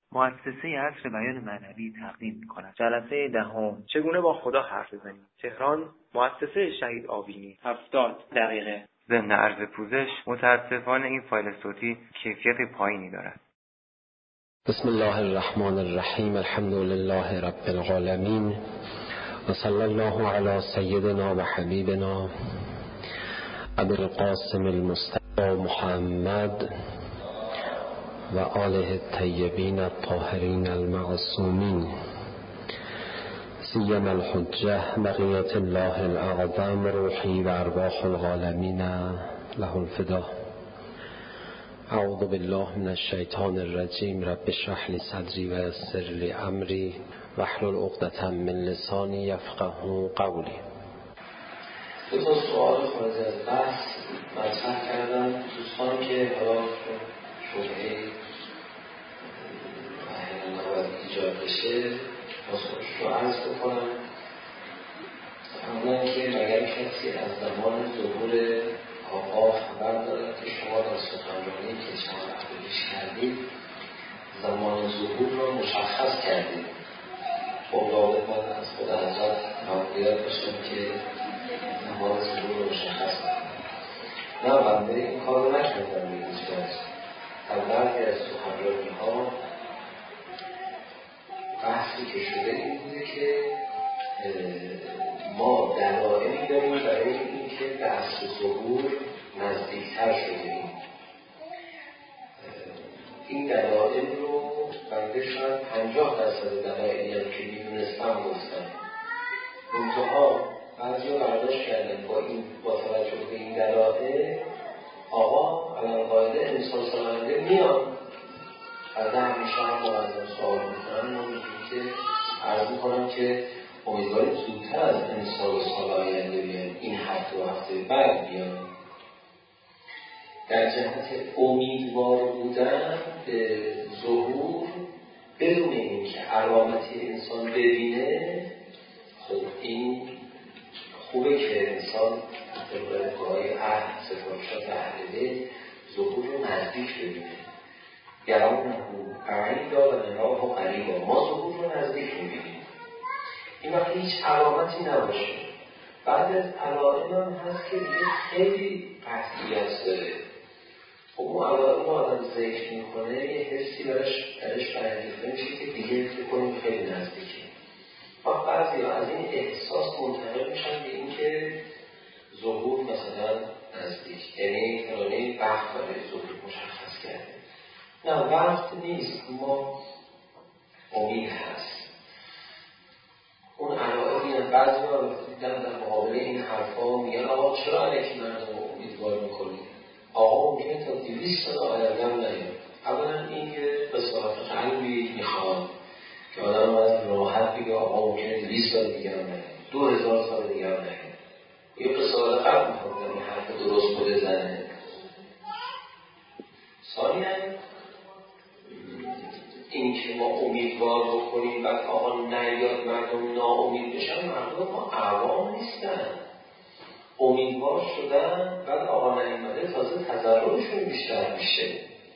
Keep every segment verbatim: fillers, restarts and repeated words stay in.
مؤسسه عصر بیان معنوی تقدیم می‌کند. جلسه دهم، چگونه با خدا حرف بزنیم. تهران، مؤسسه شهید آوینی. هفتاد دقیقه. ضمن عرض پوزش، متاسفانه این فایل صوتی کیفیت پایینی دارد. بسم الله الرحمن الرحیم. الحمد لله رب العالمین و صلی الله علی سیدنا و حبیبنا ابی القاسم المصطفى محمد و آله الطیبین الطاهرین المعصومین سیما الحجه بقیة الله الاعظم روحی و ارواح العالمین له الفدا. اعوذ بالله من الشیطان الرجیم. رب اشرح لی صدری و یسر لی امری واحلل عقدة من لسانی یفقهوا قولی. دو تا سوال خارج از بحث مطرح کردم. دوستان که حالا شبهه احیانا نباید ایجاد بشه پاسخش رو عرض بکنم. اولا که اگر کسی از زمان ظهور آقا خبر دارد که شما در سخنرانی که چند وقت پیش کردید زمان ظهور رو مشخص کردید. خب لابد من از خود حضرت مقدیت باشم که زمان ظهور رو مشخص کنم. نه بنده این کار رو نکردم به هیچ وجه. در بعضی از سخنرانی ها بحثی که شده این بوده که ما دلایلی داریم برای اینکه به عصر ظهور نزدیکتر شدیم. این دلایل رو بنده شاید پنجاه درصد دلایلی هم که میدونستم گفتم. منتها بعضی ها برداشت کردن با این با توجه به این دلایل آقا علم قاعده امسال سالانده میان. از همیشه هم مقدم سوال میکنم اونجوری که عرض میکنم که امیدواریم زودتر از امسال سال آینده بیان، این هفته و هفته بعد بیان. در جهت امیدوار بودن به ظهور بدون اینکه علامتی انسان ببینه، خب این خوبه که انسان طبق دعای اهل سفارشات اهل بیت ظهور رو نزدیک ببینه. گرانه قریبا و نراه و قریبا، ما ظهور رو نزدیک میبینیم. این وقتی هیچ علامتی نباشه. بعد از علائم هم هست که دیگه خیلی قطعیت داره. خب اون علائم رو آدم ذکر میکنه یه حسی درش درش برانگیخته میشه که دیگه فکر کنیم خیلی نزدیکه. وقت بعضی ها از این احساس منتقل میشن به این که ظهور مثلا نزدیک، یعنی فلانی وقت برای ظهور مشخص کرده. نه وقت نیست، ما امید هست. اون علائمی هم بعضی ها دیدن در مقابل این حرفا میگن آقا چرا علیکی مردم رو امیدوار میکنید؟ آقا ممکنه تا دویست سال آینده هم نیاد. اولا این که بصارت قلبی میخواد که آدم باید راحت بگه آقا ممکنه دویست سال دیگه هم نیاد، دو هزار سال دیگه هم نیاد. یه بصارت قلب میخواد این حرف درست بوده زنه. ثانیاً این که ما امیدوار بکنیم بعد آقا نیاد مردم ناامید بشن، مردم ما عوام نیستن. امیدوار شدن بعد آقا نیامده تازه تضررشون بیشتر میشه،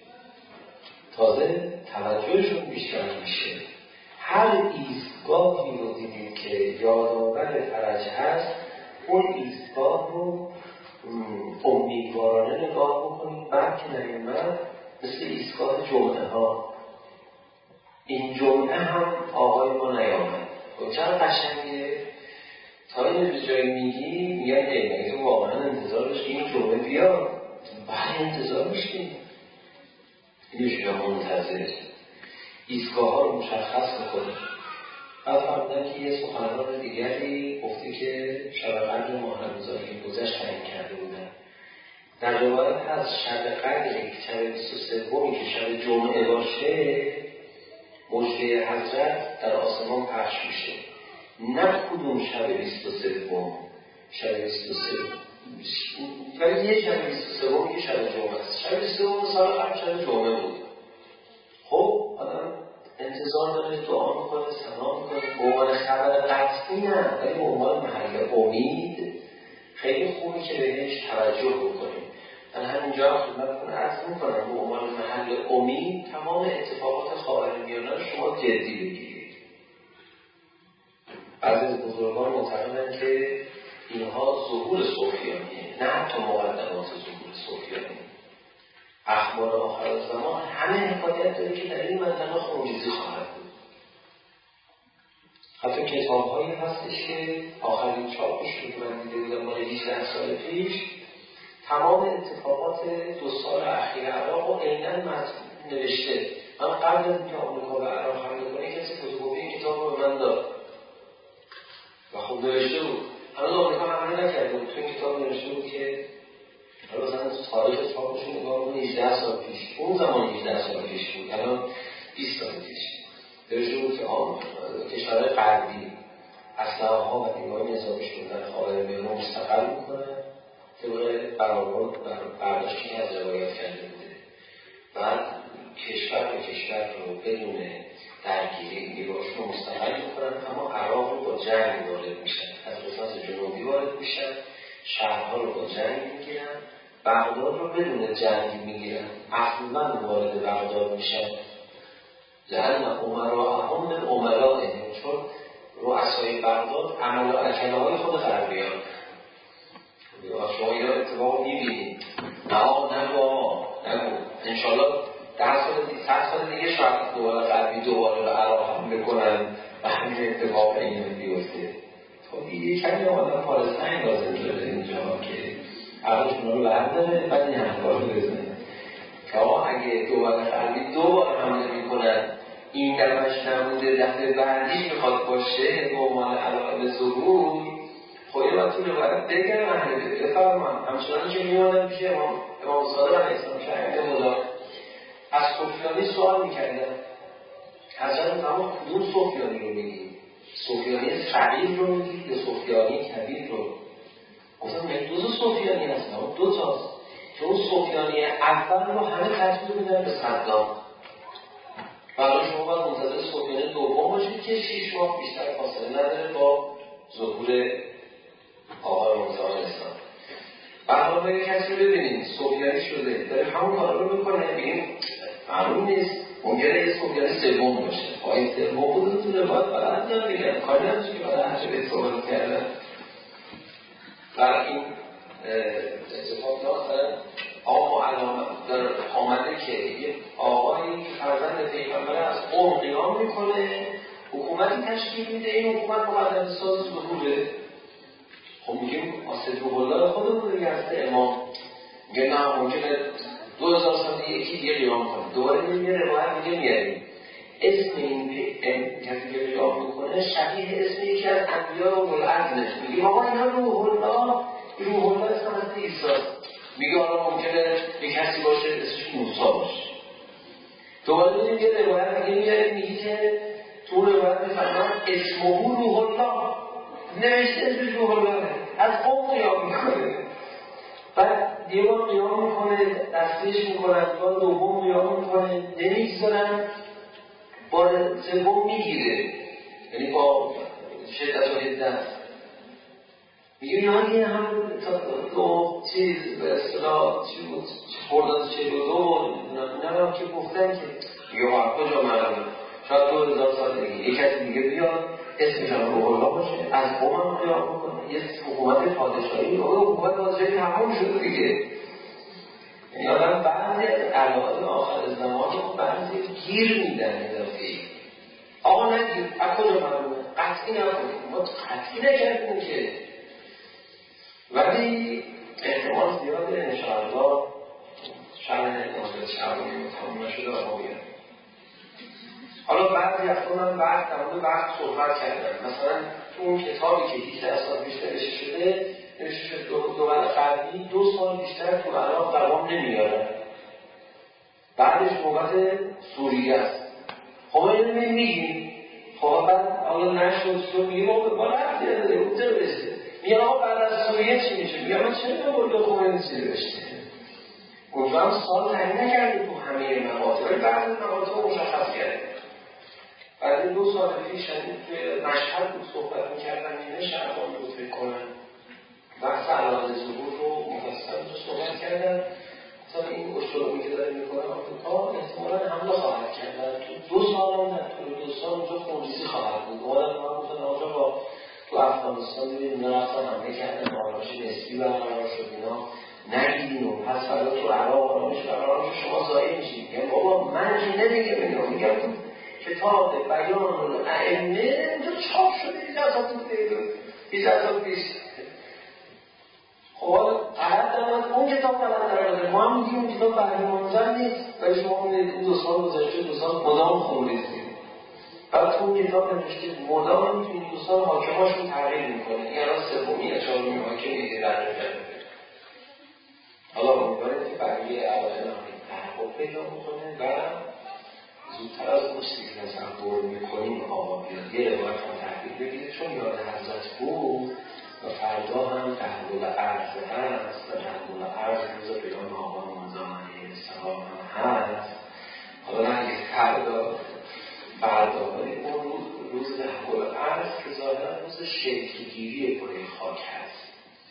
تازه توجهشون بیشتر میشه. هر ایستگاهی رو دیدید که یادآور فرج هست، اون ایستگاه رو امیدوارانه نگاه بکنید. بعد که نیامد مثل ایستگاه جمعه ها، این جمعه هم آقای ما نیامد. خب چرا قشنگه؟ تا این به جایی میگی میگن ای مگه تو واقعا انتظار داشتی این جمعه بیاد؟ باید انتظار داشتیم. اینو شما منتظر ایستگاه ها رو مشخص بکنیم. بعد فرمودن که یه سخنران دیگری گفته که شب قدر ماه رمضان که گذشت تعیین کرده بودن. در روایت هست شب قدر که شب بیست و سوم که شب جمعه باشه مژده حضرت در آسمان پخش میشه. نه کدوم شب بیست و سوم، شب بیست و سوم ولی یه شب بیست و سوم که شب جمعه است. شب بیست و سوم سال قبل شب جمعه بود. خب آدم انتظار داره دعا میکنه، ثنا میکنه. به عنوان خبر قطعی نه، ولی به عنوان محل امید خیلی خوبی که بهش توجه بکنیم. من همینجا خدمتتون عرض میکنم به عنوان محل امید تمام اتفاقات خاورمیانه جدی بگیرید. بعضی از بزرگان معتقدند که اینها ظهور صوفیانیه، نه حتی مقدمات ظهور صوفیانیه. اخبار آخر زمان همه حکایت داره که در این منطقه خروجیزی خواهد بود. حتی کتاب هایی هستش که آخرین چاپش رو من دیده بودم مال هجده سال پیش، تمام اتفاقات دو سال اخیر عراق رو عیناً نوشته. من قبل از اینکه آمریکا به عراق حمله کنه کسی فتوکپی این کتاب رو به من داد و خب نوشته بود. هنوز آمریکا حمله نکرده بود، تو این کتاب نوشته بود که حالا مثلا تاریخ چاپشون نگاه کنید هجده سال پیش، اون زمان هجده سال پیش بود، الان بیست سال پیش نوشته بود که کشورهای غربی اسلحه‌ها و نیروهای نظامیشون در خاورمیانه مستقل میکنن طبق برآورد برداشتی که از روایت کرده بوده. بعد کشور به کشور رو بدون درگیری نیروهاشون رو مستقل میکنن، اما عراق رو با جنگ وارد میشن، از قسمت جنوبی وارد میشن، شهرها رو با جنگ میگیرن، بغداد رو بدون جنگ میگیرن، اصلا وارد بغداد میشن. لأن امراءهم من امرائهم، چون رؤسای بغداد عمل و اکله های خود غربیان. شما این اتفاق میبینید. نه نه با نگو انشالله ده سال دیگه صد سال دیگه شاید دوباره غربی دوباره به عراق هم بکنن و همین اتفاق این بیفته. خب دیگه کمی آدم پالستین لازم شده اینجا که عراقشون رو برداره بعد این همکار رو بزنه که آقا اگه دوباره غربی دوباره حمله میکنن این دفعش نموده دفعه بعدیش میخواد باشه به عنوان علائم ظهور، خب یه وقتی رو باید بگم اهل بفرمان همچنان که میمانم پیش امام امام صادق علیه السلام شاید خدا از صوفیانی سوال میکردن حضرت اما کدوم صوفیانی رو میگیم؟ صوفیانی صغیر رو میگیم یا صوفیانی کبیر رو؟ گفتم یک دو تا صوفیانی هست، دو تاست که اون صوفیانی اول رو همه تحصیل میدن به صدام و الان شما باید منتظر صوفیانی دوم باشید که شیش ماه بیشتر فاصله نداره با ظهور آقای مرتضی اسلام. بعد ما یک کسی رو ببینیم صوفیانی شده داره همون کار رو میکنه، ببینیم معلوم نیست، ممکنه یه صوفیانی سوم باشه، پای سوم خودتونه باید بلد نم بگم کاری نمیشه که باید هرچه به صحبت کردن. و این اتفاق داستن آقا علامت در آمده که یه آقایی که فرزند پیغمبر از قوم قیام میکنه، حکومتی تشکیل میده، این حکومت مقدم ساز ظهوره. خب میگیم آسد الله خودمون دیگه هسته امام میگه نه ممکنه دو هزار سال دیگه یکی دیگه قیام کنه، دوباره میگه روایت میگه میاریم اسم این کسی که قیام میکنه شبیه اسم یکی از انبیا و العزمه، میگه آقا اینا روح الله، روح الله اسم هسته عیسی، میگه حالا ممکنه یک کسی باشه اسمش موسی باشه. دوباره میگه یه روایت میگه میاریم میگه که تو روایت میفرمان اسمه روح الله، نوشته اسمش روح الله، از قوم قیام میکنه، بعد یه بار قیام میکنه دستش میکنن، بار دوم قیام میکنه نمیگذارن، بار سوم میگیره، یعنی با شدت و حدت میگه یعنی هم دو چیز به اصطلاح چی بود خورداد چهل و دو نمیدونم که گفتن که یه وقت کجا معلومه شاید دو هزار سال دیگه یک کسی دیگه بیاد اسمش هم روح الله باشه، از قوم هم قیام میکنه، یه حکومت پادشاهی و حکومت پادشاهی تمام شده دیگه. یعنی آدم بعضی از علائم آخر زمان رو بعضی گیر میدن اضافی. آقا نگیر از کجا معلومه قطعی نکنیم، ما قطعی نکردیم که، ولی احتمال زیاده انشاءالله شرح نازل شعبانی تمام نشده آقا بیان. حالا بعضی از من بحث در مورد بحث صحبت کردن، مثلا تو اون کتابی که هجده سال بیشتر نوشته شده نوشته شده دول غربی دو سال بیشتر تو عراق دوام نمیارن، بعدش نوبت سوریه است. خب اینو میگیم خب بعد آیا نشد تو میگیم آقا به بالا رفتی نداره اون چرا بشه میگه آقا بعد از سوریه چی میشه؟ میگه من چرا نمورد خمینی چی نوشته؟ اونجا هم سال تعیین نکرده تو همه مقاطع، ولی بعضی مقاطع مشخص کرده. بعد دو سال پیش شدید توی مشهد بود صحبت میکردن اینه شهران رو فکر کنن بحث علائم ظهور رو مفصل رو صحبت کردن، مثلا این اشتراکی که داره میکنه آمریکا احتمالا حمله خواهد کردن تو دو سال هم در طول دو افغانستان دیدیم اینا رفتن حمله کردن، آرامش نسبی برقرار شد، اینا نگیدین و پس فردا تو عراق آرامش برقرار شد، شما ضایع میشید. میگم بابا من که نمیگم اینو، میگم تو کتاب بیان الائمه اونجا چاپ شده بیش از سال پیش. خب طرف دارد اون کتاب طرف دارد، ما هم میگیم اون کتاب برای منظر نیست، ولی شما میدید اون دو سال گذشته دو سال مدام خوندید. بعد تو اون کتاب نوشته مدام میتونید دو سال حاکماشون تغییر میکنه. این الان سومی یا چهارمی حاکمی دیگه در کرده. حالا امیدواریم که برای علایق تحقق پیدا میکنه و زودتر از اون چیزی که تصور میکنیم آقا بیاد یه روایت هم تحقیق بگیرید، چون یاد حضرت بود و فردا هم تحول عرض هست و تحول عرض روز پیام آقا منظم علیه السلام هم هست. حالا نه اگه فردا فردا اون روز تحول عرض که ظاهرا روز شکلگیری کره خاک هست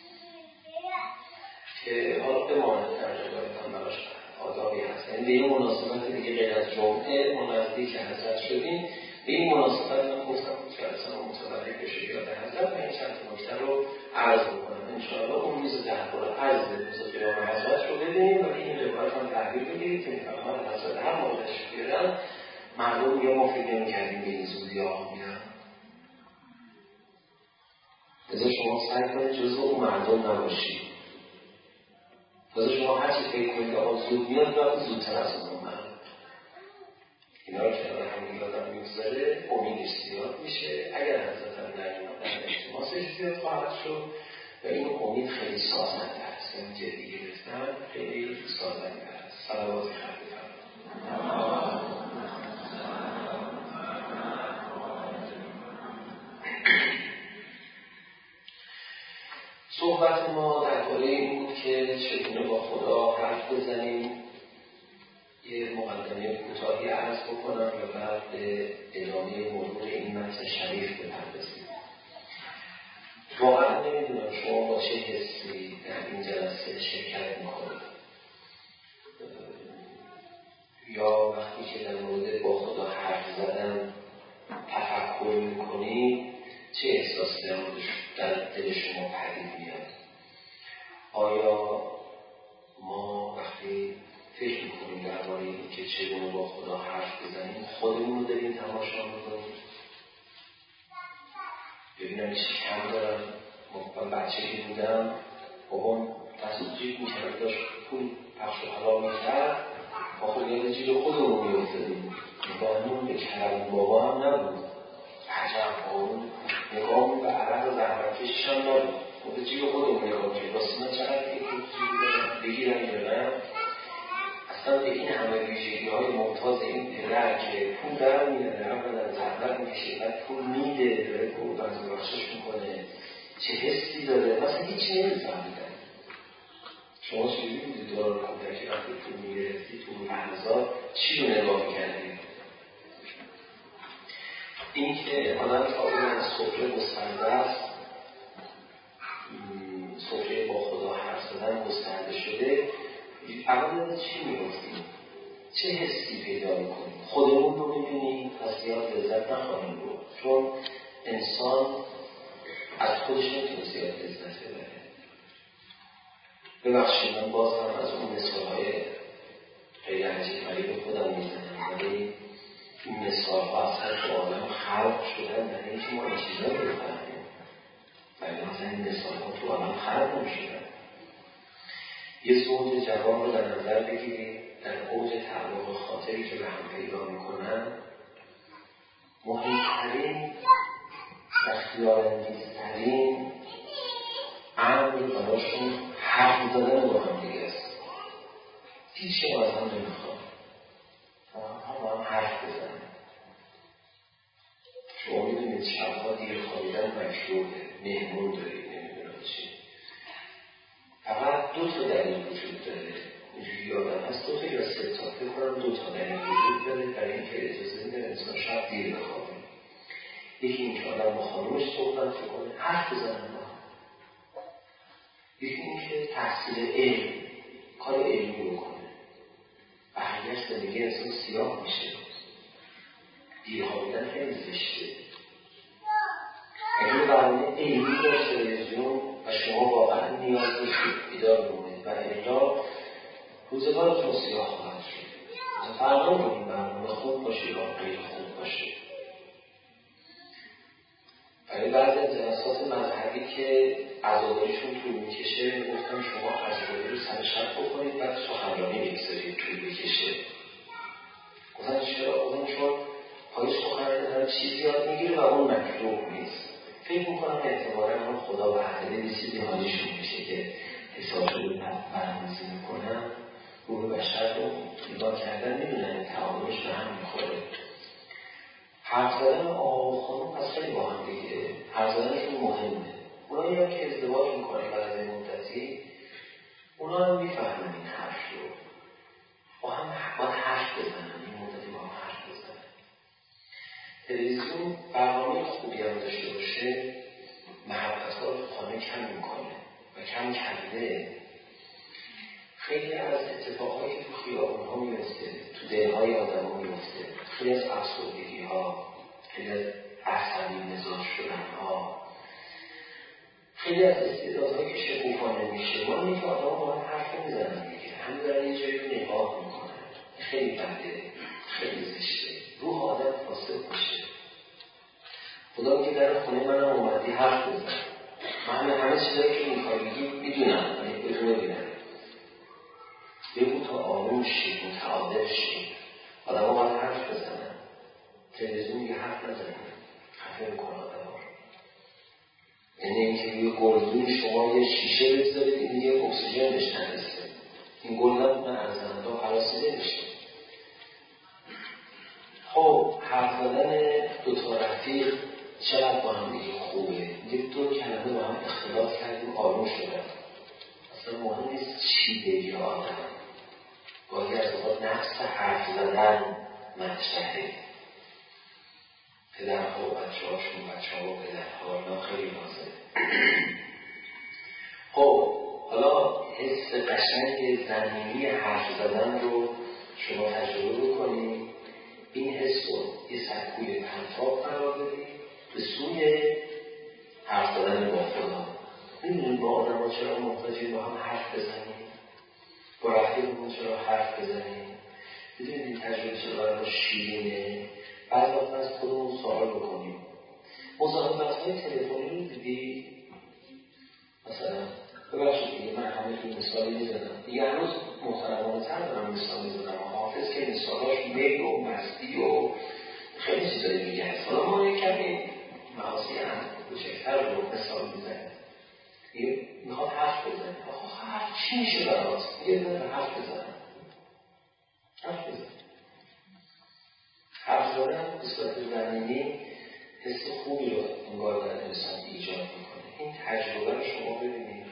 که حالا بماند در جلایتان براش آدابی هست. یعنی به این مناسبت دیگه غیر از جمعه ما نزدیک حضرت شدیم، به این مناسبت من گفتم که اصلا متولد بشه یاد حضرت و این چند نکته رو عرض بکنم. انشاءالله اون روز تحول عرض روز پیام حضرت رو ببینیم و این روایت هم تحویل بگیرید که میفهمن حضرت هر موردش بیارن مردم یا ما فکر نمی‌کردیم به این زودی آقا میان. ازا شما سعی کنید جزو اون مردم نباشید. ازا شما هر چی فکر کنید آقا زود میاد و زودتر از اون مردم. اینا رو کنار همین یادم میگذاره امیدش زیاد میشه. اگر حضرت هم نمیادن التماسش زیاد خواهد شد و این امید خیلی سازنده هست. یعنی جدی گرفتن خیلی سازنده هست. صلوات خیلی فرد. صحبت ما درباره این بود که چگونه با خدا حرف بزنیم. یه مقدمه کوتاهی عرض بکنم و بعد به ادامه مرور این متن شریف بپردازیم. واقعا نمیدونم شما با چه حسی در این جلسه شرکت میکنید یا وقتی که در مورد با خدا حرف زدن تفکر میکنید چه احساسی در دل شما پدید میاد؟ آیا ما وقتی فکر میکنیم درباره اینکه چگونه با خدا حرف بزنیم خودمون رو داریم تماشا میکنیم؟ ببینم چی کم دارم. من بچه که بودم بابام دست جیب میکرد داشت پول پخش و حلال میکرد با خود یاد جیب خودمون میافتادیم. نگاهمون به کرم بابا هم نبود، عجب اون نگاهمون به عرق و زحمتکشش هم نبود. خود جیب خودمون نگاه کرد راستی من چقدر که تو جیبی دارم بگیرم یا نه. اصلا به این همه ویژگی های ممتاز این پدر که پول در میاره اولا زحمت میکشه بعد پول میده داره پول بنز بخشش میکنه چه حسی داره مثلا هیچی نمیفهمیدن. شما چجوری بودید دوران کودکی وقتی پول میگرفتی تو لحظات چی رو نگاه میکردید؟ این که آدم تا اون از سفره گسترده است، سفره با خدا حرف زدن گسترده شده، اول یاد چی میگفتیم؟ چه حسی پیدا میکنیم؟ خودمون رو میبینیم و زیاد لذت نخواهیم بود، چون انسان از خودش نمیتونه زیاد لذت ببره. ببخشید من باز هم از اون مثالهای خیلی عجیب غریب خودم میزنم، ولی این مثال ها اصلا تو آدم خلق شدن برای اینکه ما این چیزا رو بفهمیم، ولی مثلا این مثال ها تو آدم خلق نمیشدن. یه زوج جوان رو در نظر بگیرید در اوج تعلق خاطری که به هم پیدا میکنن، مهمترین و خیال‌انگیزترین امر براشون حرف زدن با هم دیگه است. هیچ شما از هم نمیخواد هم هم حرف بزنن. شما میدونید شبها دیر خوابیدن مکروهه، مهمون دارید نمیدونم چی. فقط دو تا دلیل وجود داره، اینجوری یادم هست دو تا یا سه تا فکر کنم دو تا دلیل وجود داره برای اینکه اجازه میده انسان شب دیر بخوابه. یکی اینکه آدم با خانومش صحبت کنه، حرف بزنن با هم. یکی اینکه تحصیل علم، کار علمی بکنه. بقیه‌اش زندگی انسان سیاه میشه. دیر خوابیدن خیلی زشته. اگه برنامه علمی داشت تلویزیون و شما واقعا نیاز داشتید بیدار بمونید و الا روزگارتون سیاه خواهد شد. فرق نمی‌کنه این برنامه خوب باشه یا غیر خوب باشه. برای بعضی از جلسات مذهبی که عزاداریشون طول میکشه گفتم شما عزاداری رو سر شب بکنید بعد سخنرانی بگذارید طول بکشه. گفتم چرا؟ گفتم چون پای سخنرانی داره چیزی یاد میگیره و اون مکروه نیست. فکر میکنم احتمالا اون خدا و عقله یه چیزی حالیشون میشه که حساب رو برنامه‌ریزی میکنن. روح بشر رو نگاه کردن میدونن تعاملش به هم میخوره. حرف زدن آقا و خانم پس خیلی با هم دیگه حرف زدنشون مهمه. اونایی هم که ازدواج میکنن بعد از مدتی اونا هم میفهمن این حرف رو با هم باید حرف بزنن. این مدتی با هم حرف بزنن. تلویزیون برنامه خوبی هم داشته باشه محبت ها رو تو خانه کم میکنه و کم کرده. خیلی از اتفاقایی که تو خیابون ها میفته تو دلهای آدم ها میفته، خیلی از افسردگی ها، خیلی از عصبی مزاج شدن ها، خیلی از استعدادهایی که شکوفا نمیشه. ما اینه که آدم ها با هم حرف نمیزنن دیگه، هم دارن یه جایی رو نگاه میکنن. خیلی بده، خیلی زشته، روح آدم فاسد میشه. خدا میگه در خونه منم اومدی حرف بزن. من همه چیزایی که میخوایی بگی میدونم، ولی بگو ببینم، بگو تا آروم شی، متعادل شی. آدم ها باید حرف بزنن. تلویزیون میگه حرف نزنن، خفه میکنه آدم ها. یعنی اینکه یه گلدون شما یه شیشه بگذارید این دیگه اکسیژن بهش نرسه، این گلدون من ارزنده و پراسیده میشه. خب حرف زدن دوتا رفیق چقدر با هم دیگه خوبه. یه دو کلمه با هم اختلاف کردیم آروم شدن. اصلا مهم نیست چی بگی آدم. گاهی از اوقات نفس حرف زدن مطرحه. پدرها و بچه هاشون بچه ها و پدرها اینا خیلی لازمه. خب حالا حس قشنگ زمینی حرف زدن رو شما تجربه بکنید. این حس رو یه سکوی پرتاب قرار بدید به سوی حرف زدن با خدا. میدونید با آدم ها چرا محتاجیم با هم حرف بزنیم؟ با رفیقمون چرا حرف بزنیم؟ میدونید این تجربه چرا برای ما شیرینه؟ بعض وقت از خودمون سوال بکنیم. مصاحبت های تلفنی رو دیدی؟ مثلا ببخشید دیگه من همه توی مثالی میزنم دیگه، هنوز محترمانه تر دارم مثال میزنم. حافظ که مثالاش میل و مستی و خیلی چیزایی دیگه هست. حالا ما یک کمی معاصی هم کوچکتر رو مثال میزنیم. دیگه میخواد حرف بزنیم. آخه حرف چی میشه برات؟ یه دونه حرف بزنم. حرف بزنم. حرف زدن به صورت زمینی حس خوبی رو انگار در انسان ایجاد میکنه. این تجربه رو شما ببینید.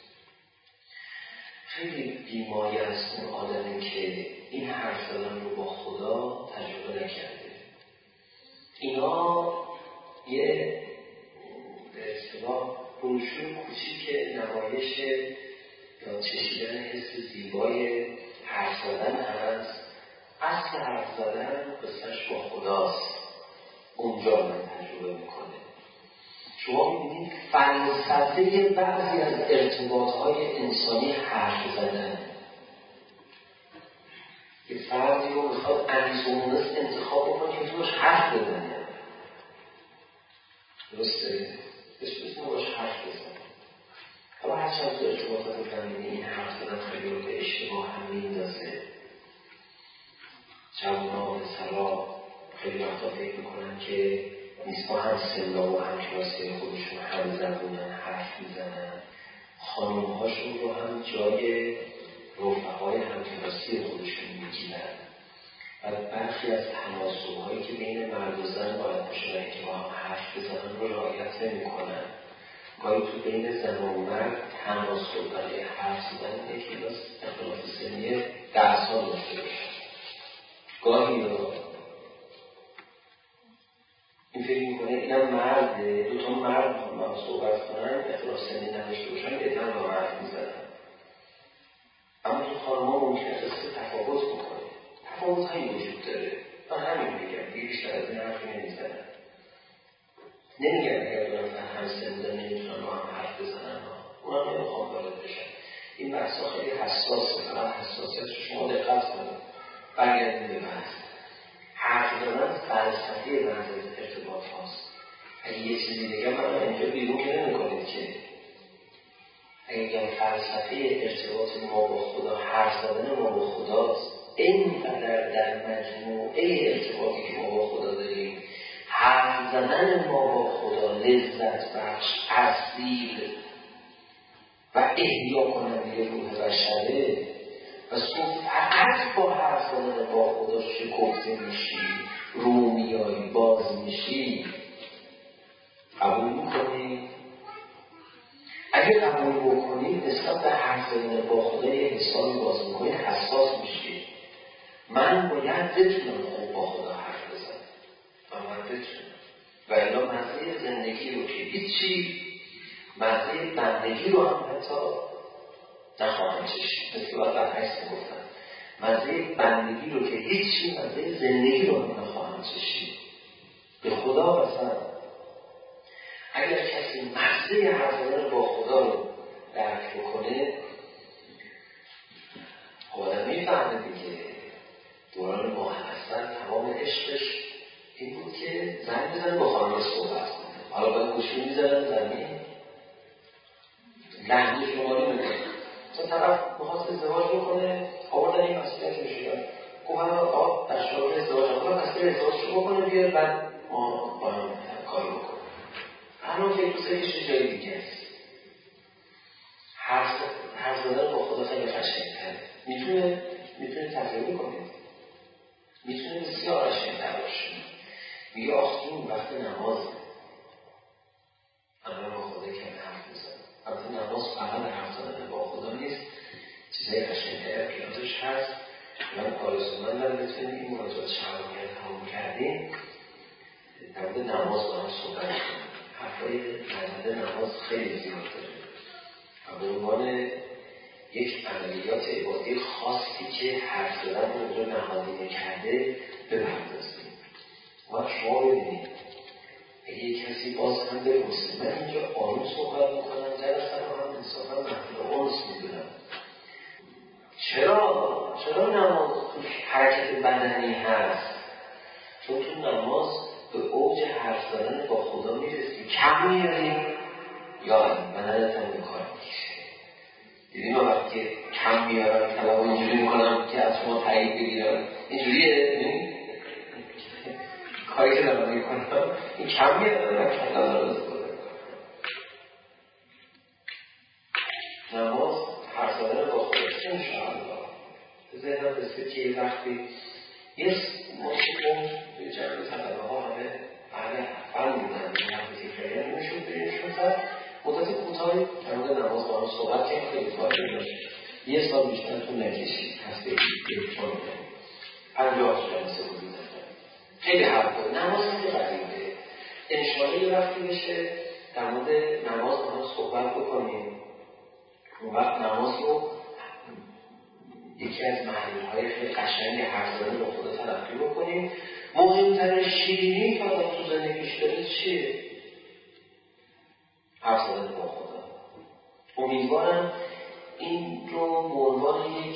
خیلی بیماری است اون آدمی که این حرف زدن رو با خدا تجربه نکرده. اینا یه به اصطلاح بروشور کوچیک نمایش یا چشیدن حس زیبای حرف زدن هست. اصل حرف زدن قصهش با خداست. اونجا من تجربه میکنه. شما میبینید فلسفه بعضی از ارتباطهای انسانی حرف زدن. یه فردی رو میخواد انیسونست انتخاب بکنه که توش حرف بزنه. درسته؟ بسیار باش حرف بزنه. حالا هر چند تو ارتباطات زمینی این حرف زدن خیلی رو به اشتباه هم میندازه. جوانان سرا خیلی وقتا فکر میکنن که نیستا هم سلا و هم کلاسی خودشون هم زبونن حرف میزنن. خانوم هاشون رو هم جای رفقای هم کلاسی خودشون میگیرن. و برخی از تناسب هایی که بین مرد و زن باید باشن که با هم حرف بزنن رو رعایت نمی کنن. گاهی تو بین زن و مرد تناسب برای حرف زدن یک کلاس اختلاف سنی ده سال داشته باشه. گاهی رو این فکر میکنه اینم مرده، دوتا مرد هم با صحبت کنن اختلاف سنی نداشته باشن بهتر با حرف میزنن. اما تو خانم ها ممکنه قصه تفاوت بکنه. تفاوت هایی وجود داره. من همین میگم دیگه بیشتر از این حرفی نمیزنم. نمیگن اگر دو نفر همسن بودن نمیتونن با هم حرف بزنن، اونا نمیخوام وارد بشن. این بحثا خیلی حساسه، فقط حساسیت شما دقت کنید. برگردیم به بحث. حرف زدن فلسفی بحث ارتباط هاست. اگه یه چیزی دیگه من اینجا بیرون که نمی کنید که اگر فلسفه ارتباط ما با خدا، حرف زدن ما با خداست، اینقدر در مجموعه ارتباطی که ما با خدا داریم، حرف زدن ما با خدا لذت بخش، اصیل و احیا کننده روح بشره و تو فقط با حرف زدن با خدا شکفته میشی، رو میایی، باز میشی. قبول میکنی؟ اگه قبول بکنید نسبت به حرف زدن با خدا یه حسابی باز میکنید، حساس میشید. من باید بتونم خوب با خدا حرف بزنم و من بتونم و الا مزه زندگی رو که هیچی، مزه بندگی رو هم حتی نخواهم چشید. مثل باید در حیث گفتم مزه بندگی رو که هیچی، مزه زندگی رو هم نخواهم چشید. به خدا بسن اگر کسی مزه حرف زدن با خدا رو درک بکنه، آدم میفهمه دیگه. دوران ما اصلا تمام عشقش این بود که زن بزنه با خانم صحبت کنه. حالا باید گوشی میزنن زمین لحظه شماری میکنه. تا طرف میخواست ازدواج بکنه، آوردن این مسئولیت میشه گفت آقا در شرایط ازدواج آقا مسئله ازدواج رو بکنه بیار بعد ما با هم کاری بکنه. اما که دوستایش جای دیگه است. حرف زدن با خدا خیلی قشنگ‌تره. میتونه میتونه تجربه کنید، میتونه بسیار قشنگ‌تر باشه. میگه آخه این وقت نمازه، اما با خدا که حرف بزن. وقت نماز فقط حرف زدن با خدا نیست، چیزای قشنگ‌تر پیادش هست. من آرزومند دارم بتونیم این مراجعات شبانیت تمام کردیم در مورد نماز با هم صحبت کنیم. حرفای نزده نماز خیلی زیاد داره و به عنوان یک عملیات عبادی خاصی که حرف زدن رو اونجا نهادینه کرده بپردازیم. و شما ببینید اگه یک کسی باز هم بپرسه، من اینجا آروم صحبت میکنم، جلسه رو هم انصافا محضور اونس میدونم، چرا؟ چرا نماز حرکت بدنی هست؟ چون تو نماز به اوج حرف زدن با خدا میرسی، کم میاریم یا بدنت هم کار میکشه. دیدیم من وقتی کم میارم کلام اینجوری میکنم که از شما تایید بگیرم، اینجوریه کاری که دارم میکنم این کم میارم و کلام رو کنم. نماز حرف زدن با خدا انشاءالله ذهنم رسید که یه وقتی یه موسیقون به جمع طبقه ها همه اهل فن بودن، این هم تکراری هم نمیشون بینشون کرد. مدت کوتاهی در مورد نماز با هم صحبت کنیم، خیلی فایده داشت. یه سال بیشتر طول نکشید، هسته یک چون پنجاه جلسه بود می‌زدن. خیلی حرف بود. نماز خیلی غریبه. انشاءالله یه وقتی بشه در مورد نماز با هم صحبت بکنیم. اون وقت نماز رو یکی از محل‌های خیلی قشنگ حرف زدن با خدا تلقی بکنیم. مهمترین شیرینی که آدم تو زندگیش داره چیه؟ حرف زدن با خدا. امیدوارم این رو به عنوان یک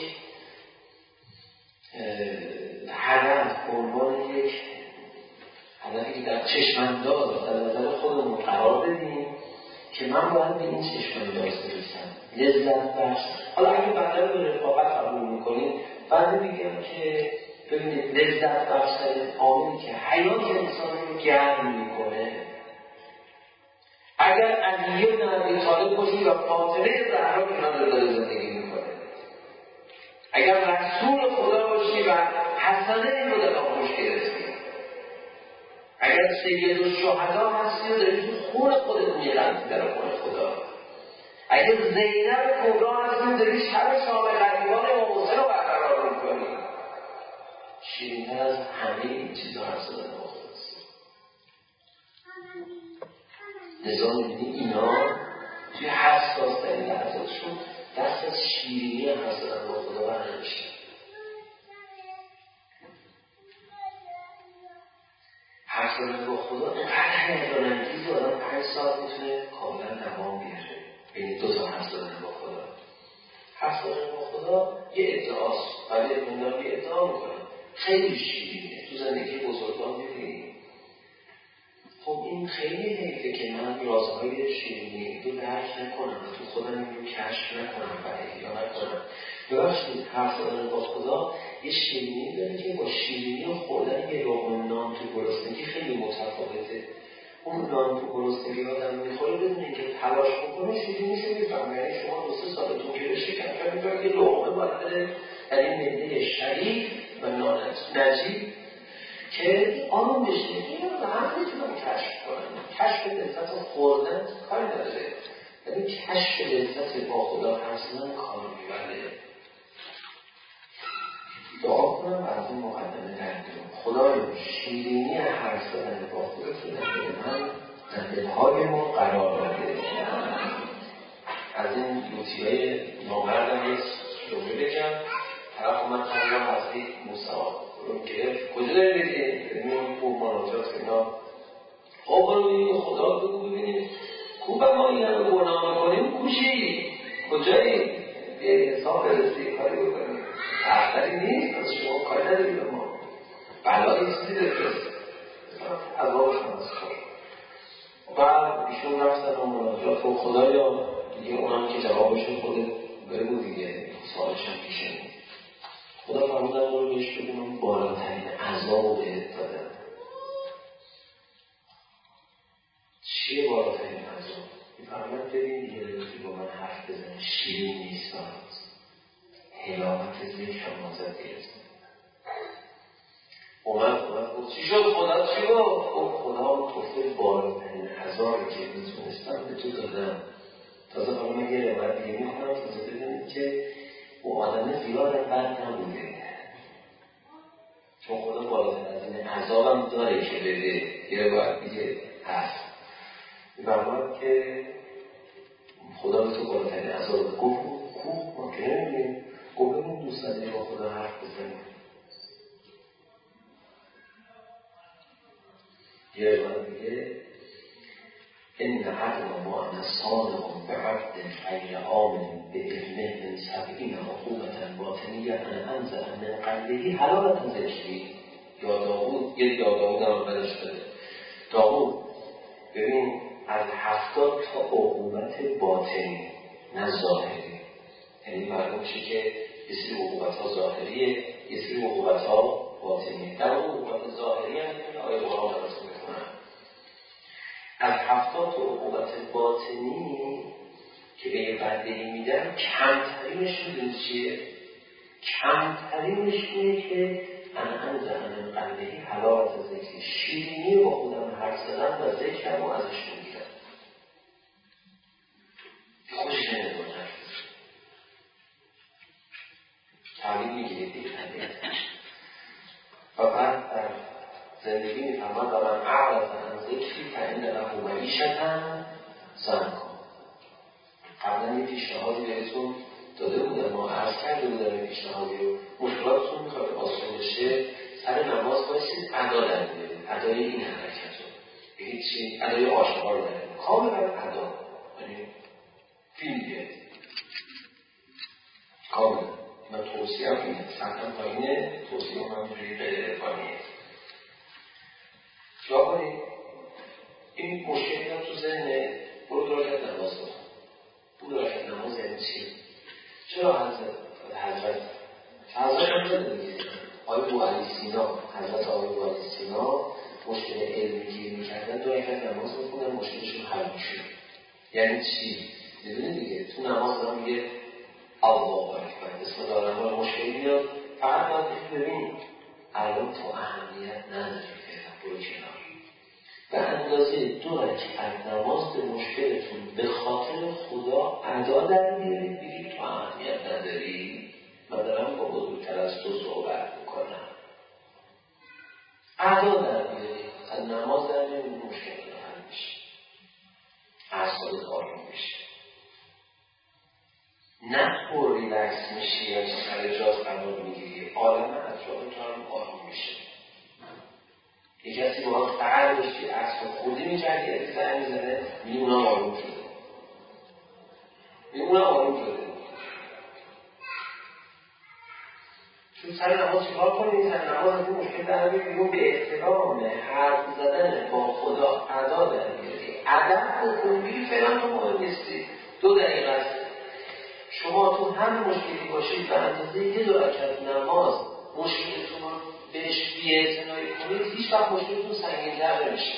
هدف، به عنوان یک هدفی که در چشم‌انداز در نظر خودمون قرار بدیم که من باید به این چشم‌انداز برسم، لذت بخش. حالا اگه بعدا به رفاقت قبول میکنید، بعد میگم که ببینید لذت بخش‌ترین عاملی که حیات انسان رو گرم میکنه، اگر علی بن ابی طالب باشید و فاطمه زهرا کنار داره زندگی میکنه، اگر رسول خدا باشی و حسنین رو در آغوش گرفتی، اگر سید الشهدا هستی و داری تو خون خودت میلرزی در خون خدا، اگر زینب کبرا هستی و داری شب شام غریبان امام حسین رو برقرار میکنی، شیرین‌تر از همه این چیزا هست در خداست. لذا می‌بینی اینا توی حساس ترین لحظاتشون دست از شیرینی حرف زدن با خدا برنمی‌داشتن. حرف حرف زدن با خدا اینقدر هیجان انگیزه آدم پنج ساعت میتونه کاملا دوام بیاره بین دو تا حرف زدن با خدا. حرف زدن با خدا یه ادعاست ولی من یه ادعا میکنم خیلی شیرینه. تو زندگی بزرگان میبینیم خب این خیلی حیفه که من رازهای شیرینی رو درک نکنم و تو خودم این رو کشف نکنم و احیا نکنم. ببخشید حرف زدن با خدا یه شیرینی داره که با شیرینی خوردن یه لقمه نان تو گرسنگی خیلی متفاوته. اون نان تو گرسنگی آدم میخوره بدون اینکه تلاش بکنه شیرینیشو میفهمه. یعنی شما دو سه سالتون که بشه کمتر میفهمه که لقمه باید بره در این معده شریف و نجیب که آروم بشه. این رو هم میتونم کشف کنم. کشف لذت خوردن کاری نداره، یعنی کشف لذت با خدا حرف زدن کار میبره. دعا کنم و از این مقدمه درمیارم. خدای شیرینی حرف زدن با خدا تو در من در دلهای ما قرار بده. از این لوطیای نامردم یک جمله بگم. طرف اومد خواهیم از این موسا رو گرفت کجا داری بگید؟ ببینیم خوب مناجات اینا خب برو خدا بگو ببینیم خوب ما این همه گناه میکنیم کوشی کجایی؟ یه حساب برسی کاری بکنیم اختری نیست از شما کاری نداری به ما بلایی چیزی بفرست عذابشون از خور. بعد ایشون رفتن و مناجات و خدایا دیگه اونم که جوابشون خودت بگو دیگه سوالش هم پیشه نید. خدا فرمودن رو بهش بگم بالاترین عذاب رو بهت دادن. چیه بالاترین عذاب؟ میفرمد ببین دیگه روزی با من حرف بزنه شیرین نیستان حلاوت ذکر مازد گرفتن. اومد اومد گفت چی شد خدا چی گفت؟ گفت خدا توفیق بالاترین عذابی که میتونستم به تو دادم. تازه حالا من یه روایت دیگه میخونم تازه ببینید که او آدم زیادم بد نبوده چون خدا بالاتر از این عذابم داره که بده. یه روایت دیگه هست میفرماد که خدا به تو بالاترین عذاب گفت خوب ما که نمیدیم گفت ببین دوست نداری با خدا حرف بزنیم. یه روایت دیگه إن عدم وأنا صادق بعبد غير آمن بإذنه من سبعين عقوبة باطنية أنا أنزل من قلبه حلاوة ذكری. یا داوود یه یا داوود هم بدش بده. داوود ببین از هفتاد تا عقوبت باطنی نه ظاهری. یعنی معلوم شه که یه سری عقوبت ها ظاهریه یه سری عقوبت ها باطنیه. در اون عقوبت ظاهری هم میتونه آیه قرآن درست میکنن. از هفتاد تا عقوبت باطنی که به یه بنده میدن کمترینش میدونی چیه؟ کمترینش اینه که انا انزل من قلبه حلاوت ذکری شیرینی با خودم حرف زدن و ذکرم رو ازش میگیرم. خوشش نمیدون حرف تعلیم میگیرید دیگه طبیعت. و بعد در زندگی میفهمد و من اعرض عن ذکری فإن له معیشة ضنکا. قبلا یه پیشنهادی بهتون داده بودم ما عرض کرده بودم این پیشنهادی رو. مشکلاتتون میخواد آسان بشه سر نماز بایستید ادا در بیارید. ادای این حرکت رو بگید چی؟ ادای آشکار دارید کاملا ادا یعنی فیلم بیارید کاملا. من توصیه هم اینه سمتم پایینه توصیه هم همونجوری غیر ارفانیه. چرا کنید این مشکلی هم تو ذهنه برو درکت نماز بکن. برو درکت نماز یعنی چی؟ چرا حضرت حضرت حضرت هم داره آقای ابو علی سینا حضرت آقای ابو علی سینا مشکل علمی گیر میکردن دو رکعت نماز میخوندن مشکلشون حل میشد. یعنی چی؟ ببینید دیگه تو نماز هم میگه الله اکبر اسم دارم مشکلی میاد فقط باید ببین الان تو اهمیت نداری فعلا برو کنار. به اندازه دو رکعت نماز به مشکلتون به خاطر خدا ادا در بیارید بگید تو اهمیت نداری من دارم با بزرگتر از تو صحبت میکنم. ادا در بیارید از نماز در بیارید مشکل رو حل میشه اعصابت آروم میشه نه تو ریلکس میشی یا سر جاز قرار میگیری عالم اطراف تو هم آروم میشه. یه کسی باید قلب زنگ میزنه میگه اونم آروم شده، میگه اونم آروم شده. چون سر نماز چیکار کنیم؟ سر نماز از این مشکل در بیاریم به احترام حرف زدن با خدا ادا در بیاریم. ادب بکنیم بگیم فعلا تو مهم نیستی، دو دقیقه است. شما تو هم مشکلی باشید به اندازه یه دو رکعت نماز مشکلتون رو بهش بی‌اعتنایی کنید، هیچ وقت مشکلتون سنگین‌تر نمیشه.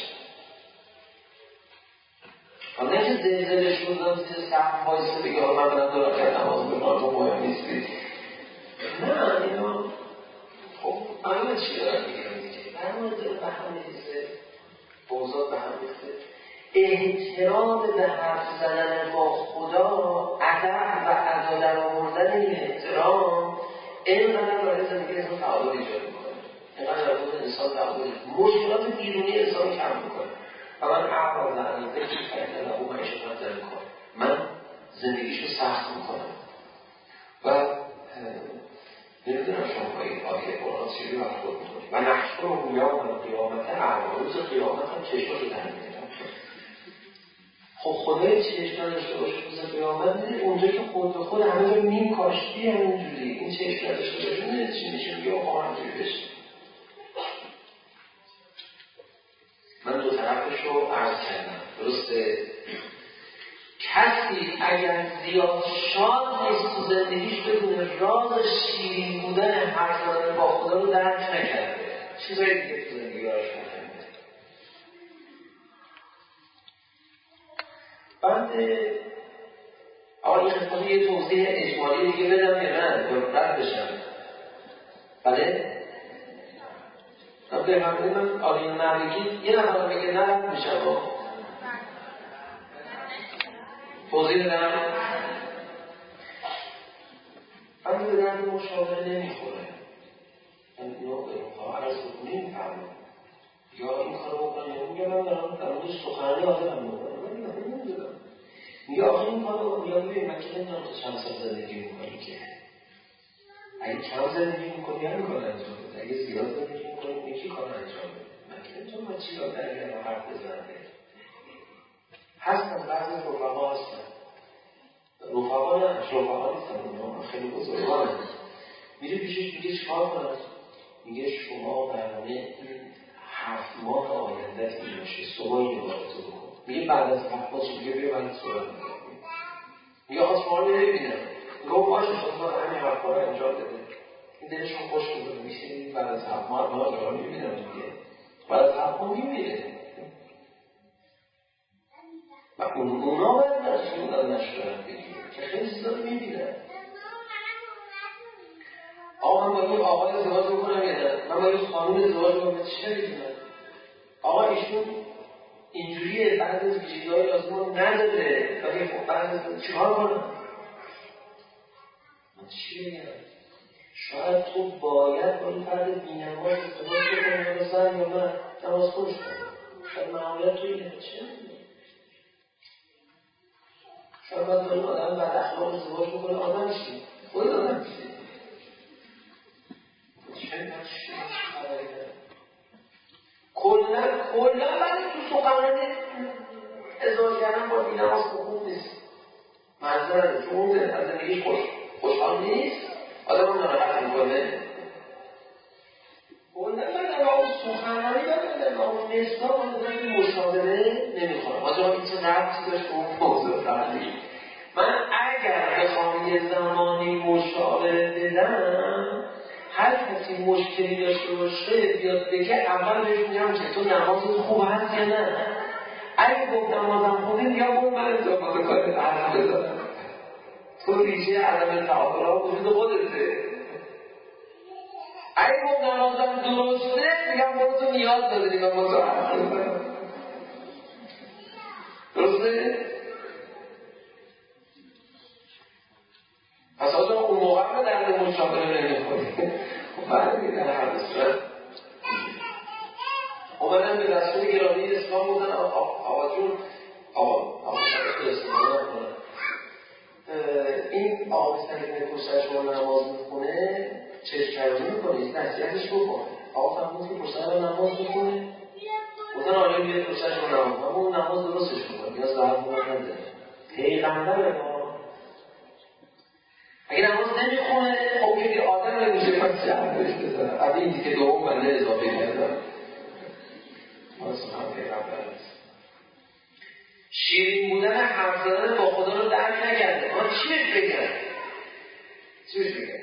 حالا نه که زلزله شدن زیر سقف وایسه بگه آقا من دو رکعت نماز بخونم تو مهم نیستی. نه اینا خب معلومه چی دارن میگن دیگه، معلومه داره به هم میریزه، اوضاع به هم میریزه. احترام به حرف زدن با خدا، ادب و ادا در آوردن این احترام اینقدر برای زندگی انسان تعادل ایجاد میکنه، اینقدر در وجود انسان تعادل، مشکلات بیرونی انسان کم میکنه. و من اعظم لعنت ذکر کردن او معیشت افضل میکنه، من زندگیشو سخت میکنم. و نمیدونم شما این آیه قرآن چیزی برخورد میکنید و نحشر و یوم القیامت اعما، روز قیامت هم چشماشو در میگیرم. خب خدای چشم نداشته باشه روز قیامت، اونجا که خود به خود همه جا نیم کاشتی همینجوری این چشم نداشته باشه میدونید چی میشه؟ میگه آقا همینجوری بشه. من دو طرفش رو عرض کردم، درسته؟ کسی اگر زیاد شاد نیست تو زندگیش بدونه راز شیرین بودن حرف زدن با خدا رو درک نکرده، چیزایی دیگه تو زندگی براش مهمه. بعد آقا این خدمت یه توضیح اجمالی دیگه بدم یا نه یا رد بشم؟ بله؟ من بفرمایید من آقایون نبگید یه نفر میگه نه رد میشم. توضیح بدم من به درد مشاوره نمیخوره. من اینو به رفاق عرض بکنیم فرمون یا این کار رو بکنیم میگه من دارم در مورد سخنرانی آدم میکنم، من میگه نمیدونم میگه آخه این کار رو میگه ببین من که نمیدونم تو چند سال زندگی میکنی، که اگه کم زندگی میکنی همین کار انجام بده، اگه زیاد زندگی میکنی یکی کار انجام بده. من که نمیدونم من چی را درگرم حرف بزنده هستم، بعضی رفقا هستم، رفقا نه رفقا نیستم، خیلی بزرگانه. میره پیشش میگه چکار کنم؟ میگه شما برنامه این هفت ماه آینده این باشه، صبح این عبادتو بکن. میگه بعد از هفت ماه میگه بیا من صورت میگم، میگه آقا شما رو نمیبینم. میگه باشه شما همین حرفا رو انجام بده، این دلشون خوش میکنه. میشه بعد از هفت ماه ما رو میبینم دیگه، بعد از هفت ماه میبینه و اون اونا باید مسئولان نشدن بگیرن که خیلی چیزا رو میبینن. آقا من با این آقای ازدواج بکنم یا نه؟ من با این خانون ازدواج بکنم چه میدونم؟ آقا ایشون اینجوریه، بعد از ویژگی‌های لازم رو نداره، ولی خب بعد از چیکار کنم؟ من چی بگم؟ شاید تو باید با این فرد بی‌نماز ازدواج بکنی یا زن یا من نماز خوش کنم. شاید معمولیت تو اینه، چه میدونم؟ شاید باید با این آدم بعد اخلاق ازدواج بکنه آدم چی؟ خود آدم چی؟ چه من چی خبری دارم؟ کلا کلا من تو سخنرانی ازدواج کردن با بی‌نماز خوب نیست. منظورم چون اون از زندگیش خوش خوشحال نیست، آدم هم ناراحت میکنه. کلا من اما اون سخنرانی دارم اما اون نسبت من دارم این مشاوره نمیخورم. آجا این چه ربطی داشت اون موضوع فرمی. من اگر بخوام یه زمانی مشاوره بدم، هر کسی مشکلی داشته باشه بیاد بگه، اول بهش میگم که تو نمازت خوب هست یا نه. اگه گفت نمازم خوبی میگم برو من اضافه کاری حرف بزنم، تو ریشه عدم تعادل ها وجود خودته. اگه گفت نمازم درسته میگم برو تو نیاز داری من با تو حرف بزنم، درسته؟ پس آجا اون موقع هم درد مشاوره نمیخوری. خب بعد میگه در هر صورت اومدن به رسول گرامی اسلام بودن. آقا جون آقا آقا شده اسلام نکنه این آقا سلیمه پرسر شما نماز میخونه چشم کردونی میکنه، نصیحتش بکنه. آقا فرمود که پرسر رو نماز میخونه گفتن آیا بیاید پشتشون نماز، اما اون نماز درستش کنم نیاز به حرف اون نداره. پیغمبر ما اگه نماز نمیخونه خب که آدم نمیشه من جمع بهش بزنم. از این دیگه دوم بنده اضافه کردم ما سخن پیغمبر است. شیرین بودن حرف زدن با خدا رو درک نکرده. آن چی بهش بگم؟ چی بهش بگم؟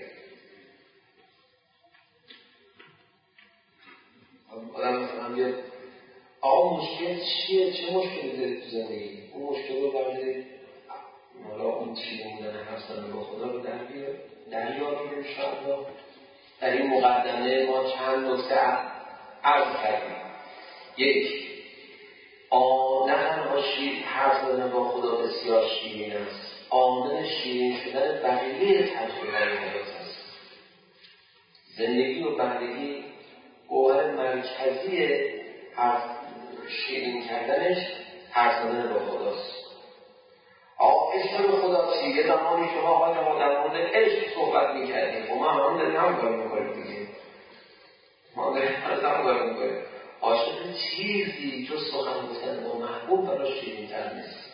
آدم مثلا بیاد آقا مشکل چیه؟ چه مشکلی دارید تو زندگی؟ اون مشکل رو برده مالا اون شیرین بودن حرف زدن با خدا رو در بیار دریابیم انشاءالله. در این مقدمه ما چند نکته عرض کردیم. یک، آه نه تنها شیر حرف زدن با خدا بسیار شیرین است، عامل شیرین شدن بقیه تجربه‌های حیات است. زندگی و بندگی گوهر مرکزی حرف شیرین کردنش حرف زدن با خداست. آه عشق به خدا چی؟ یه زمانی شما آقای ما در مورد عشق صحبت می‌کردیم و ما هم داریم هم کاری می‌کنیم دیگه. ما داریم هم کاری می‌کنیم. عاشق چیزی جز سخن گفتن با محبوب براش شیرین‌تر نیست.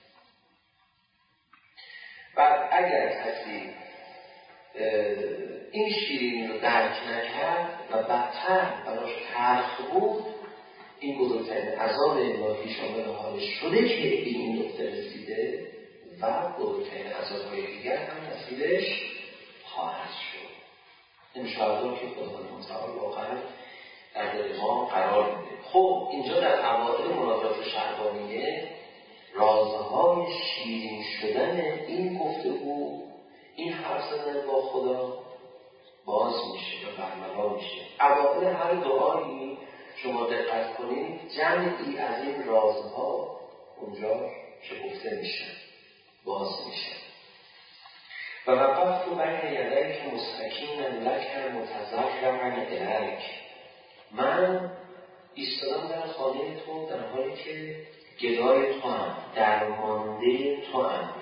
بعد اگر کسی این شیرین رو درک نکرد و بدتر براش تلخ بود، این بزرگترین عذاب الهی شامل حالش شده که این نقطه رسیده و بزرگترین عذاب‌های دیگر هم نصیبش خواهد شد. انشاءالله که خداوند متعال واقعا در دل ما قرار میده. خب اینجا در اوائل مناجات شعبانیه رازهای شیرین شدن این گفتگو، این حرف زدن با خدا باز میشه و برملا میشه. اوائل هر دعایی شما دقت کنید جمعی از این رازها اونجا شکفته میشن، باز میشن. و وقفت تو بین یدیک مستکینا لک متضرعا الیک، من ایستادم در خانه تو در حالی که گدای تو هم، درمانده تو هم.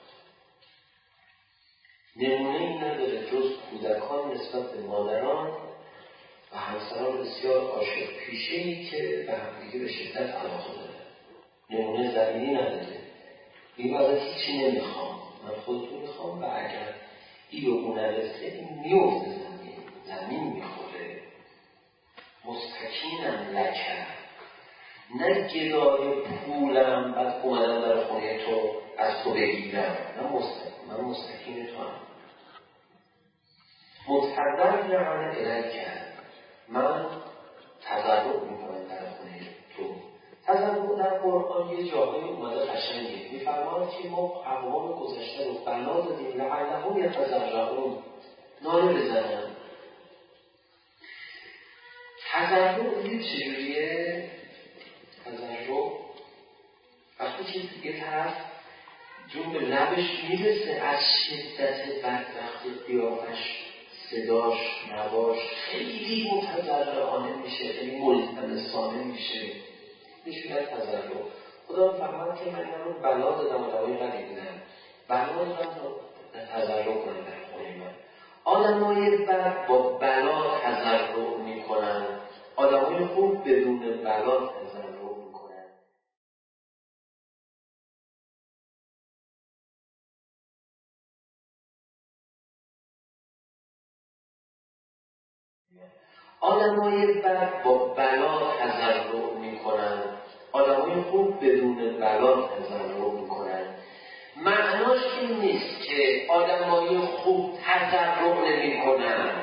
نمونه این نداره جز کودکان نسبت به مادران و همسران بسیار عاشق پیشه‌ای که به همدیگه به شدت علاقه داره. نمونه زمینی نداره. این ازت هیچی نمیخوام، من خودتون میخوام و اگر ای به اون نرسه این میفته زمین زمین میخوره. مستکینم لکه، نه گدای پولم بعد اومدم در خونه تو از تو بگیرم، نه مستکین، من مستکین تو هم. متضرعا الیک، من تضرع میکنم در خونه تو. تضرع در قرآن یه جاهایی اومده قشنگه، میفرماید که ما اقوام گذشته رو بلا دادیم لعلهم یتضرعون، ناله بزنن. تضرع دید چجوریه؟ تضرع وقتی که یه طرف جون به لبش میرسه از شدت بدبختی قیافش، صداش، نواش خیلی متضرعانه میشه، خیلی ملتمسانه میشه، نشون از تضرع. خدا فرمود که من اینا رو بلا دادم و دوای بدی بودم، بلا دادم تا تضرع کنم در خونه من. آدمای بد با بلا تضرع میکنن، آدمای خوب بدون بلا تضرع میکنن. آدمای بد با بلا تضرع میکنن، آدمای خوب بدون بلا تضرع میکنن. معناش این نیست که آدمای خوب تضرع نمیکنن.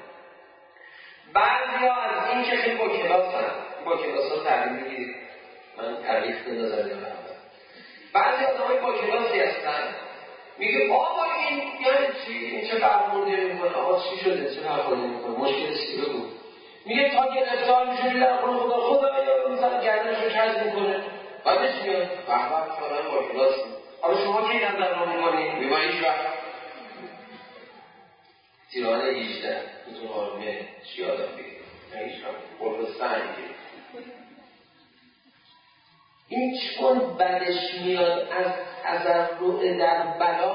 بعضیا از این که خیلی با کلاس هستن، با کلاس ها تعلیم بگیرید، من تعریف ندازم یا نبود. بعضی آدمای با کلاسی هستن میگه بابا این یعنی چی؟ این چه برخورده میکنه؟ آقا چی شده؟ چه برخورده میکنه؟ مشکل چی بگو؟ میگه تا گرفتار میشه در خونه خدا، خدا یا مثلا گردنشو کج میکنه. بعدش میاد بحبت کارهای با کلاسی. حالا شما کی نظر میکنید؟ میگه من هیچ وقت تیران هیچده بتون آرمه چی آدم بگید؟ من هیچ وقت قرب سنگی. این چون بدش میاد از تضرع در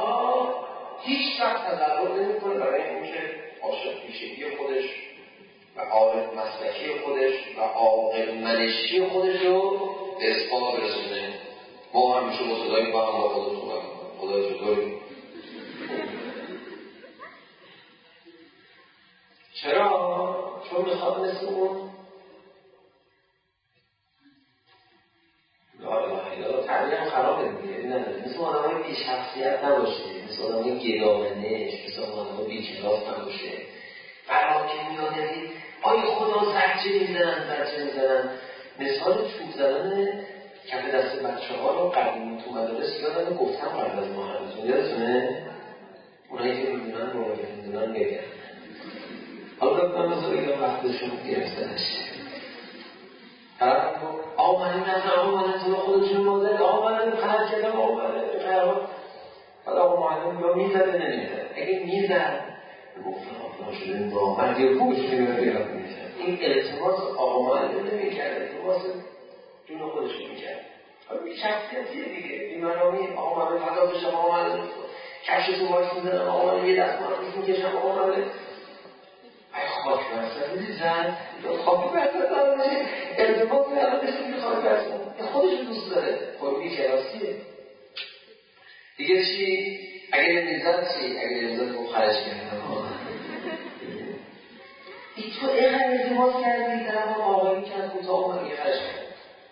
بلا هیچ وقت تضرع نمی کنه برای اینکه عاشق پیشگی خودش و عارف مسلکی خودش و عاقل منشی خودش رو به اثبات برسونه. ما همیشه با صدایی با هم با خدا صحبت می‌کنیم. خدا چطوری؟ چرا؟ چون میخواد مثل اون لا اله الا الله تعبیر هم خرابه دیگه. نداره مثل آدمای بی شخصیت نباشه، مثل آدمای گدامنش، مثل آدمای بی کلاس نباشه. قرار که میاد یعنی آی خدا زجه میزنن زجه میزنن. مثال چوب زدن کف دست بچه ها رو قدیم تو مدارس یادم گفتم قبل از محرمتون یادتونه؟ اونایی که میدونن رو میدونن بگن. حالا من بذار بگم وقتشون گرفته نشه. آقا من این نظر آقا من انتظار خودشون مازد آقا من این قرد کردم آقا من این قرار بعد آقا معلم یا میزده نمیزد اگه میزد گفتن آقا شده این واقعا یا خوبش میگه بیاد میزد این التماس آقا معلم نمیکرد التماس جون خودش میکرد حالا این شخصیتیه دیگه این مرامی آقا من فدا بشم آقا من کفش تو باش میزنم آقا من یه دست من میکشم آقا من ای خاک برسن بودی زن خاک برسن دارم بشه ارتباط میدارم بشه میگه خاک برسن خودش دوست داره خب این کلاسیه دیگه چی؟ اگه نمیزد چی؟ اگه نمیزد خب خرش کردن ای تو اینقدر ارتباط کردی طرف آقایی کرد کوتاه اومد یه خرش کرد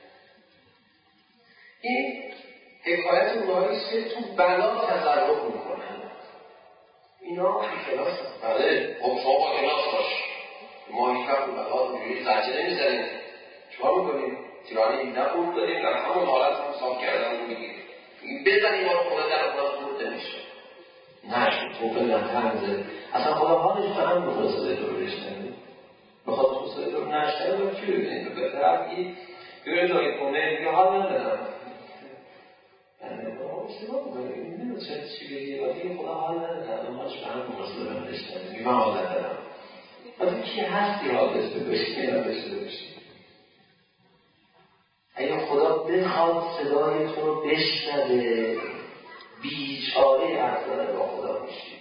این حکایت اونهاییست که تو بلا تضرب میکنن اینا بی کلاس هست بله خب شما با کلاس باش ما هیچ وقت بلا اینجوری زجه نمیزنیم چکار میکنیم؟ تیرانی این نبود داریم در همون حالت هم صاف کردن رو میگیریم بزنیم ما خدا در خدا برد نمیشه نشد توفه نتر میزه اصلا خدا حالش به هم بخواه صدای تو رو بشنه بخواد تو صدای تو رو نشنه باید چی ببینید به طرف بگی بیاره دایی کنه دیگه حال ندارم اشتباه میکنیم نمیشه چی بگی وقتی خدا حال ندارم من هاش به هم بخواه صدای من بشنه میگه من حال ندارم وقتی کی هستی حال داشته باشی یا نداشته باشی اگه خدا بخواد صدای تو رو بشنوه بیچاره اصلا با خدا میشی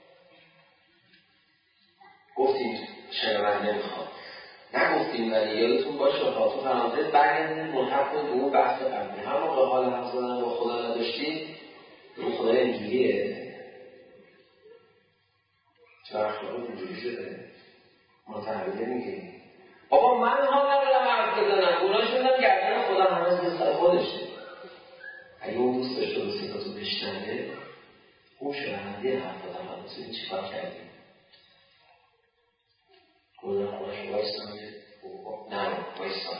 گفتیم شنونده میخواد نگفتیم ولی یادتون باشه ها تو فرانسه برگردیم ملحق کنید به اون بحث قبلی هم موقع حال حرف زدن با خدا نداشتید این خدای اینجوریه چه اخلاق اینجوری شده ما تحویله میگیریم بابا من حال ندارم حرف بزنم اونا شدن گردن خدا همه زیر خودشه اگه اون دوست داشته رو صدا تو بشنوه اون شنونده حرف دادم هم این چی کار کردیم گفتم خودش وایستان نه وایستان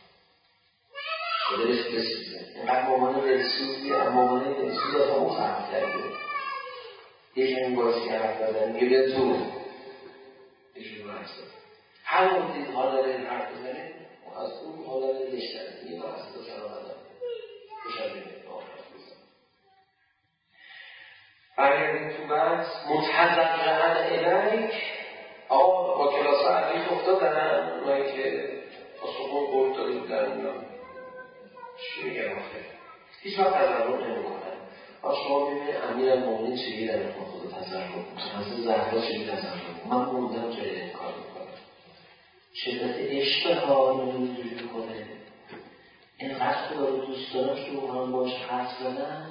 خودش بسیده اینقدر مامان رسوزی مامان رسوزی از اون خرف کرده یه این باز که حرف دادن یه به تو ایشون رو حرف دادن هر اون دید حال داره این حرف بزنه از اون حال داره بشتره این رو از دو سر آمدن بشنده برگردیم تو بحث متحضرن الیک آقا با کلاس ها علیف افتادن اونایی که با سخون قرد داده بودن اونا چی میگم آخه هیچ وقت تضرر نمی کنن آقا شما ببینید امیر المومنین چگی در اخوان خدا تضرر میکنن مثل زهرا چگی تضرر میکنن من موندم جای این کار میکنم شدت عشق ها اینجوری میکنه اینقدر خدا رو دوست دارم که اونها باش حرف زدن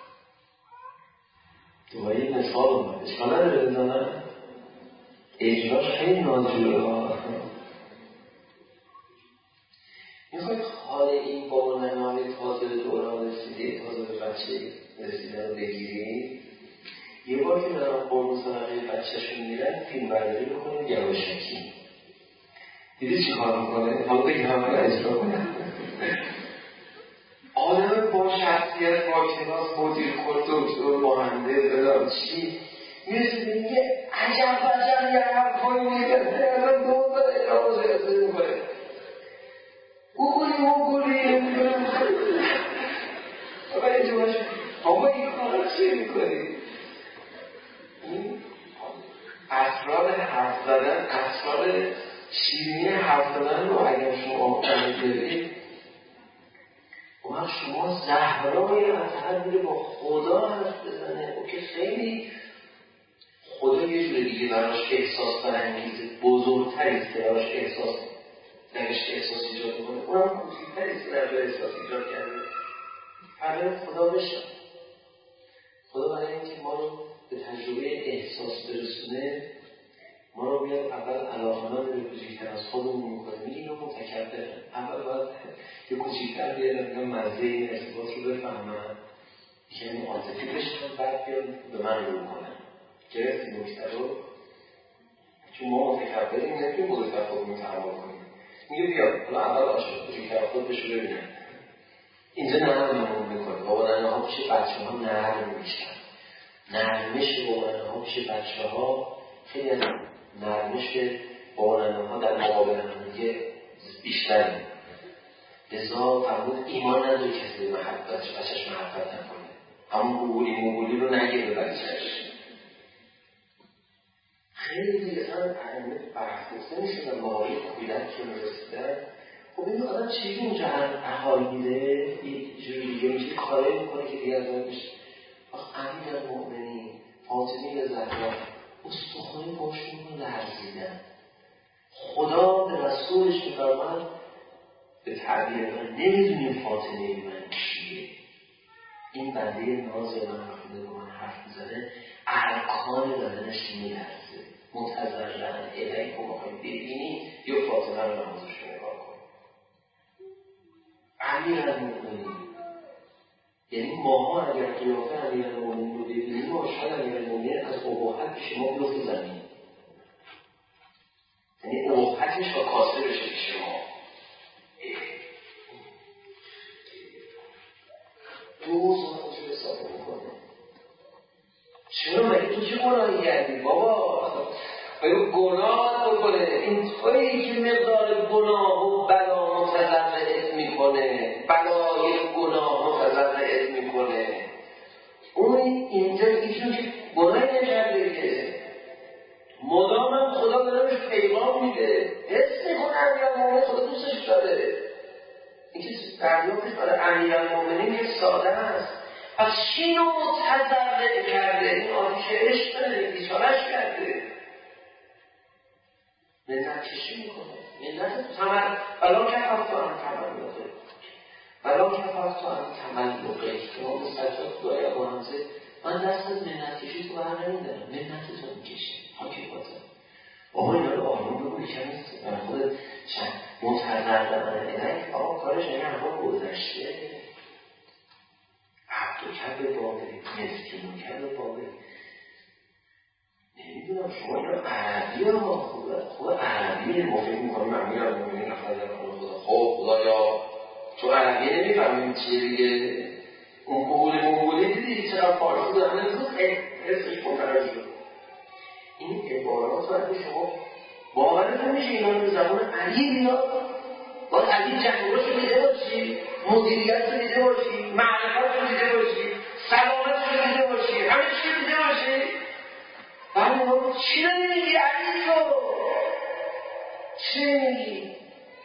دوباره یه مثال اومد اشکال نداره بزنن اجراش خیلی ناجوره ها میخواید حال این بابا نمای تازه دوران رسیده تازه به بچه رسیده رو بگیرید یه بار که دارم قربون صدقه بچهشون میرن فیلم برداری بکنید یواشکی دیدی چی کار میکنه؟ حالا بگی همه رو اجرا کنه آدم با شخصیت با کلاس مدیر خود دکتر مهندس بدار چی میرسید میگه عجب عجب یه حرفایی میگه الان دو داره ادامه جلسه میکنه گوگلی موگلی آقا یه جمعش آقا این کارا چی میکنی؟ اسرار حرف زدن اسرار شیرینی حرف زدن رو اگر شما بگیرید اما شما زهرای اطهر بوده با خدا حرف بزنه او که خیلی خدا یه جور دیگه براش احساس برانگیز بزرگتری است که براش احساس نگشت احساس ایجاد میکنه، اونم کوچیکتری است که در جای احساس ایجاد کرده. فرق خدا بشه. خدا برای اینکه ما رو به تجربه احساس برسونه، ما رو بیاد اول علاقه‌مند به کوچیکتر از خودمون میکنه. میگه اینو متکبره. اول باید یه کوچیکتر بیاد میگم مزه این ارتباط رو بفهمم، که این عاطفی بشن، بعد بیاد به من رو کنن. گرفت این نکته رو؟ چون ما متکبریم نمیتونیم بزرگتر خودمون تحمل کنیم. میگه بیا حالا اول عاشق کوچیکتر خود بشو ببینم. اینجا نرممون میکنه. بابا ننه ها پیش بچه ها نرم میشن. نرمش بابا ننه ها پیش بچه ها خیلی از نرمش بابا ننه ها در مقابل هم دیگه بیشتره. لذا فرمود ایمان نداره کسی به محبت بچهش محبت نکنه. همون مغولی مغولی رو نگه به بچهش. خیلی دیگه اصلا اهمیت بحث گفته میشه و مواقعی کودک که میرسیدن. خب این آدم چیزی اونجا احال میده، یه جوری دیگه میشه کاری میکنه که دیگه از اون بشه. وقت امیر المؤمنین فاطمه زهرا استخوانی پاشون لرزیدن. خدا به رسولش میفرماد به تعبیر من نمیدونیم فاطمه من کیه. این بنده ناز من وقتی با من حرف میزنه ارکان بدنش میلرزه. متضرعن الیک رو بخواهی ببینی یا فاطمه رو نمازش رو نگاه کن. امیرالمؤمنین، یعنی ماها اگر قیافه امیرالمؤمنین رو ببینیم ما شاید امیرالمؤمنین از اباحت پیش ما بیفته زمین، یعنی اباحتش و کاسه بشه پیش ما. روز ما خودشو حساب میکنه. چرا مگه تو چه گناهی کردی بابا؟ باید گناه بکنه. این تویی که مقدار گناه و بلا متضرعت میکنه، بلای گناه متضرعت میکنه. اون اینجا ایشون که گناهی نکرده که مدام خدا برامش پیغام میده، حس میکنه امیرالمؤمنین خدا دوستش داره. این که دریافتش برای امیرالمؤمنین که ساده است. پس چی رو متضرع کرده؟ این آتیش عشق داره، بیچاره‌اش کرده. منت کشی میکنه. منت تمل بلا کفت تو هم تملقه بلا کفت تو هم تملقه امام سجاد دعای ابو حمزه من دست از منت کشی تو بر نمیدارم، منت تو میکشه حقیقتا. آقا اینا رو آروم بگو یکم نیست من خود متضرعن الیک. آقا کارش این همه گذشته عبد و کب باقی مسکین و کب باقی. نمیدونم شما اینا عربی ها خوبه خوبه عربی ما فکر میکنم امیرالمؤمنین رفت در خانه خدا. خب خدایا تو عربی نمیفهمیم چیه دیگه. اون قبول مقبولی دیدی چقدر فارسی دارن زود حسش منتقل شد. این عبارات رو اگه شما باورتون میشه اینا رو زبان علی بیاد، باید علی جنگاش رو دیده باشی، مدیریت رو دیده باشی، معرفت رو دیده باشی، سلامت رو دیده باشی، همه چی رو دیده باشی. بعد ما چی رو نمیگی علی تو؟ چی نمیگی؟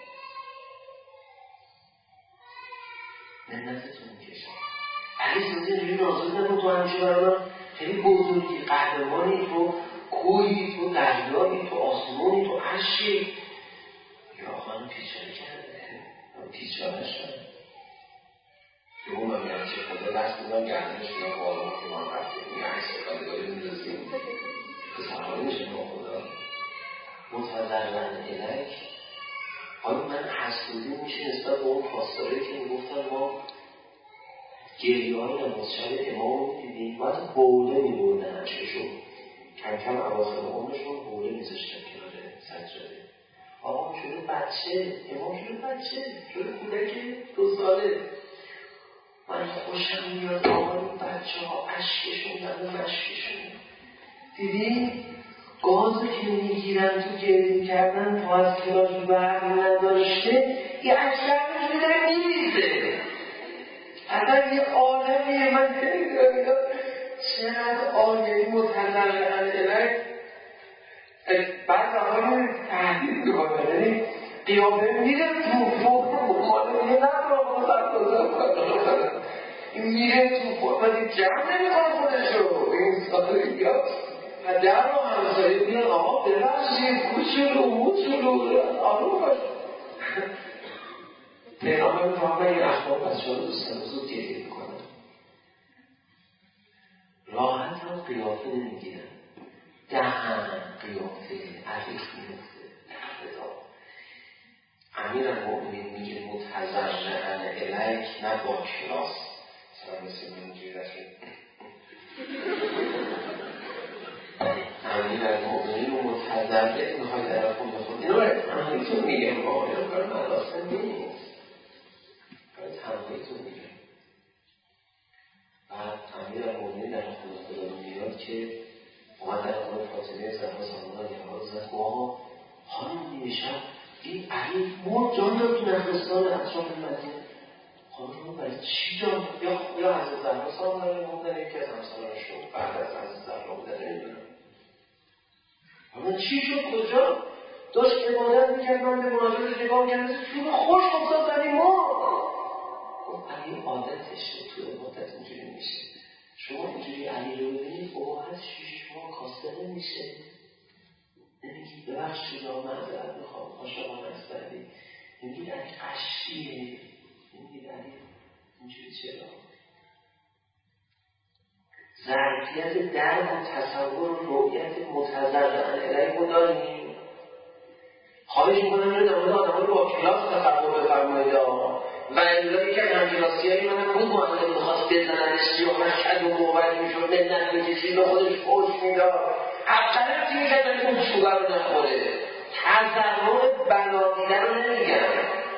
منتتون میکشم. علی سوزی اینجوری نازد نبود تو همیشه برای من خیلی بزرگی، قهرمانی، تو کوهی، تو دریایی، تو آسمانی، تو عرشی. یا خانم پیچاره کرده هم پیچاره شد که اون من میرم چه خدا دست میدم گردنش میرم آرام که من رفته این عکس قدگاری میرسیم که سرحالی میشه ما خدا متضرعن الیک. حالا من حسودی میشه نسبت به اون پاسداری که میگفتن ما گریه های نماز شب امام میدیدیم باید حوله میبردن عشقشون کم کم اواخر عمرشون حوله میذاشتن کنار سجاده. آقا شده بچه، امام شده بچه، شده کودک دو ساله. من خوشم میاد آقا این بچه ها عشقشون داده مشکشون. دیدی؟ گازو که میگیرن تو گریه کردن تا از کلاش برق نداشته یه عشقش میده میریزه. اگر یه آدمیه من نمیدونم چقدر آدمی متضرعن الیک. بعد آقایون تحدید میکنه یعنی قیامه میره تو فوق مالا میگه نه را مزد این میره تو فوق ولی جمع نمی کنه خودشو این سال یا و در رو همسایه بیان آقا ببخشید کوچولو موچولو آروم باش. پیغمبر می‌فرماید این اخبار بچه‌ها رو دوستان زود گریه می‌کنن، راحت هم قیافه نمی‌گیرن، دهن قیافه عریق می‌افته رضا. امیرالمؤمنین میگه متضرعن الیک، نه با کلاس مثلا مثل من اینجوری رفته امیرالمؤمنین رو متضرع می‌خواد در خون بخون. اینو تنهاییتون میگم، با اینو کار مدرسه نیست، کار تنهاییتون میگم. بعد امیرالمؤمنین در خون خدا میاد که اومد در خون فاطمه زهرا سلام الله علیها زد آقا خانم میشم این علی مرد جان داد تو نخلستان اطراف مدینه. خانم برای چی جان یا یا حضرت زهرا سلام الله علیها بودن، یکی از همسرانشون بعد از حضرت زهرا بودن نمیدونم. اما چی شد کجا؟ داشت عبادت میکرد، من به مناظرش نگاه میکرد مثل چوب خوش افتاد زمین مرد. گفت علی عادتشه تو عبادت اینجوری میشه. شما اینجوری علی رو ببینید عبادت شما کاسته نمیشه. نمیگید ببخشید یا معذرت میخوام خوشحال نستردی، نمیگید علی قشیه، نمیگید علی اینجوری چرا. ظرفیت درک و تصور و رؤیت متضرعن الیک رو داریم. خواهش میکنم اینو در مورد آدم رو با کلاس تصور بفرمایید و الا یکی از همکلاسیایی منم بود معلم میخواست بزندش یا مشهد و موبت میشد منت میکشید و خودش پوش میداد اقلا تیمی که دارید اون چوبه رو نخوره. تضرع بنادیده رو نمیگم،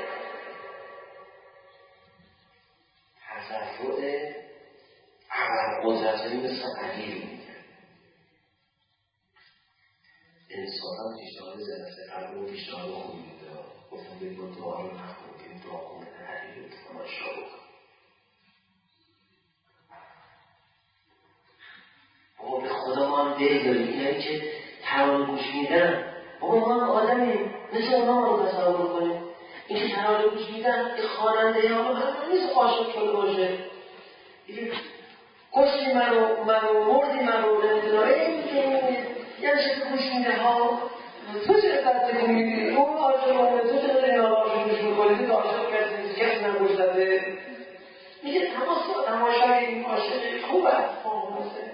تضرع عقل قدرتایی مثل علی رو میگم. انسان هم پیشنهاد جلسه قبل و پیشنهاد خوبی میده، گفتم بگید با دعا رو نخون که دعا کنه علی رو تماشا بکن. بابا به خدا ما هم دل داریم، اینایی که ترانه گوش میدن بابا ما هم آدمیم مثل اونا ما رو تصور کنیم. این که ترانه گوش میدن این خواننده ها هم نیست عاشق شده باشه، کشتی من رو من رو مردی من رو نمیدونم این که یه شکل گوش میده ها تو چه دسته کن میگیری اون عاشق اونه، تو چه داری عاشق گوش میکنی، تو عاشق کسی نیست کسی نگوش داده میگه تماشا تماشای این عاشق خوب است فاهمسه.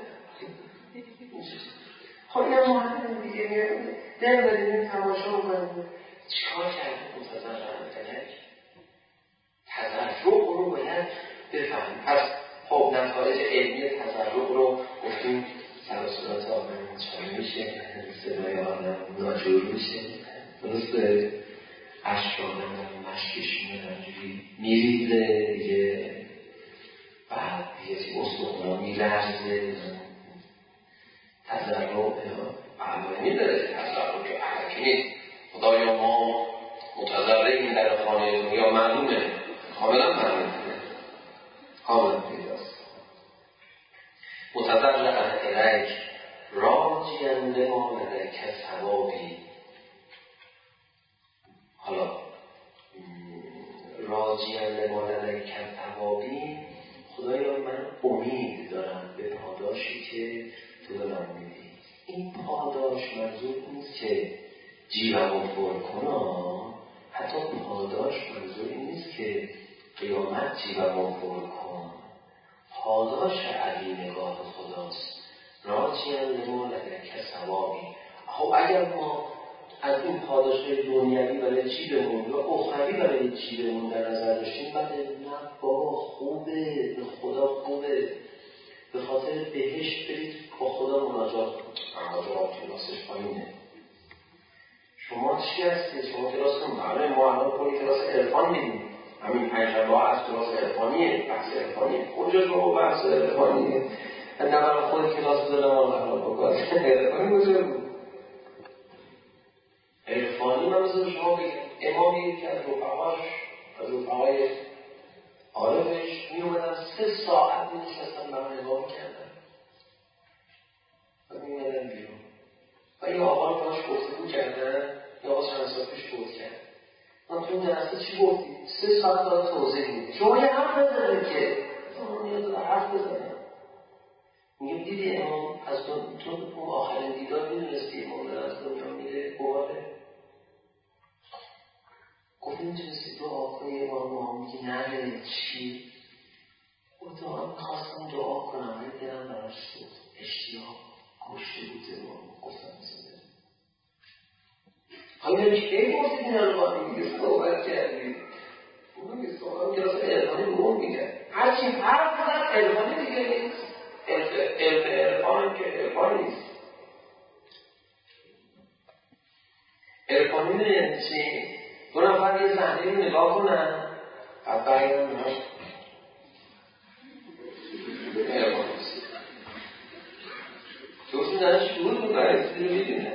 خب این هم مهم دیگه دل بدیم تماشا بکنیم. چیکار کرده متضرعن الیک؟ تضرع رو باید بفهمیم. پس خب نتایج علمی تضرع رو گفتیم، سلاسلات آدم چاره میشه، صدای آدم ناجور میشه، درسته عشق آدم مشکش میاد اینجوری میریزه دیگه، بعد دیگه چی استخونا میلرزه. تضرع معلومی داره، تضرع که حرکی نیست. خدایا ما متضرعیم در خانه دنیا، معلومه، کاملا معلومه، کاملا پیداست. متضرعن الیک راجیا لما لدیک ثوابی. حالا راجیا لما لدیک ثوابی، خدایا من امید دارم به پاداشی که تو به من میدی. این پاداش منظور نیست که جیبمو پر کنم، حتی پاداش منظور نیست که قیامت جیبمو پر کن. پاداش علی نگاه خداست، راجیا لما لدیک ثوابی. خب اگر ما از این پاداش‌های دنیوی برای جیبمون یا اخروی برای جیبمون در نظر داشتیم، بعد نه بابا خوبه، به خدا خوبه، به خاطر بهشت برید با خدا مناجات مناجات کلاسش پایینه. شما چی هستید؟ شما کلاس کنید. معلومه ما الان کلی کلاس عرفان میدیم، همین پنجشنبه ها از کلاس عرفانیه، بحث عرفانیه. کجا شما بحث عرفانیه؟ نه برای خود کلاس بزنم آنها با کلاس عرفانی بزرگ عرفانی من بزرگ شما بگیم. امامی که از رفقاش از رفقای عارفش می اومدن سه ساعت می نشستن برای نگاه میکردن و می اومدن بیرون و این آقا رو باش گفتگو کردن. این آقا چند ساعت پیش بود کرد من تو اون جلسه چی گفتی؟ سه ساعت داره توضیح میدی. شما یه حرف بزنید که شما نیاز داره حرف بزنید. میگم دیدی امام از تو تو اون آخرین دیدار میدونستی امام داره از دنیا میره بواره؟ گفت میتونستی دعا کنی امام ما میگی نه چی؟ و دعا میخواستم دعا کنم ولی دلم براش سوخت اشتیاق کشته بود امام گفتم میزنه حالا کی گفتید اینا رو با هم میگه صحبت کردیم اون میگه صحبت کلاس ارفانی به اون میگه هرچی حرف زد ارفانی دیگه نیست ارفان که ارفان نیست ارفانی میدونی چی؟ دو نفر یه صحنه رو نگاه کنن بعد برگردن ارفان نیست دوستون دارن شروع میکنن چیزی رو میدونن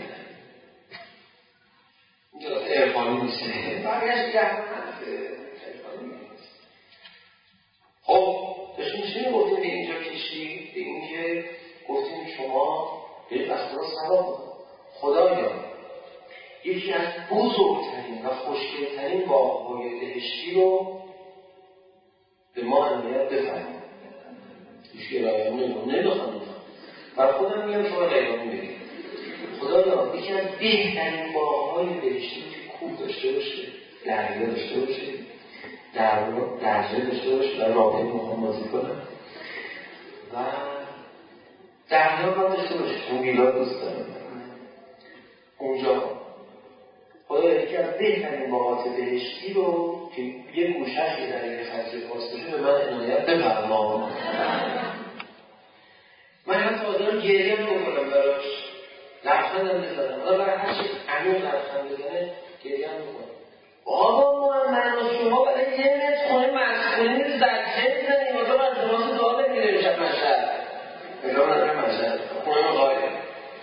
ارفانی میشه برگشت گردن ارفانی نیست خب داشتیم چی میگفتیم به اینجا کشید به اینکه گفتیم شما برید از خدا سواب کنید خدایا یکی از بزرگترین و خوشگلترین باغ‌های بهشتی رو به ما عنایت بفرمایید هیچ ارائه‌مون نمیخوام برای خودم میگم شما ارائه‌مون بگید خدایا یکی از بهترین باغ‌های بهشتی که کوه داشته باشه دریا داشته باشه در درجه داشته باشه برای رابطه میخوام بازی کنم و دریا هم داشته باشه اون میلاد دوست دارم اونجا خدا یکی از بهترین باغات بهشتی رو که یه گوشهش که در یه خرج پاس بشه به من عنایت بفرما من حتی آدم گریه بکنم براش لبخندم بزنم آدم برای هر چی عمیق لبخند بزنه گریه بکنم بابا ما من و شما برای یه متر خونه مسئولین زجه بزنیم و تو من زمان دعا بگیریم شب مشهد اجام نداره مشهد خونه مقایم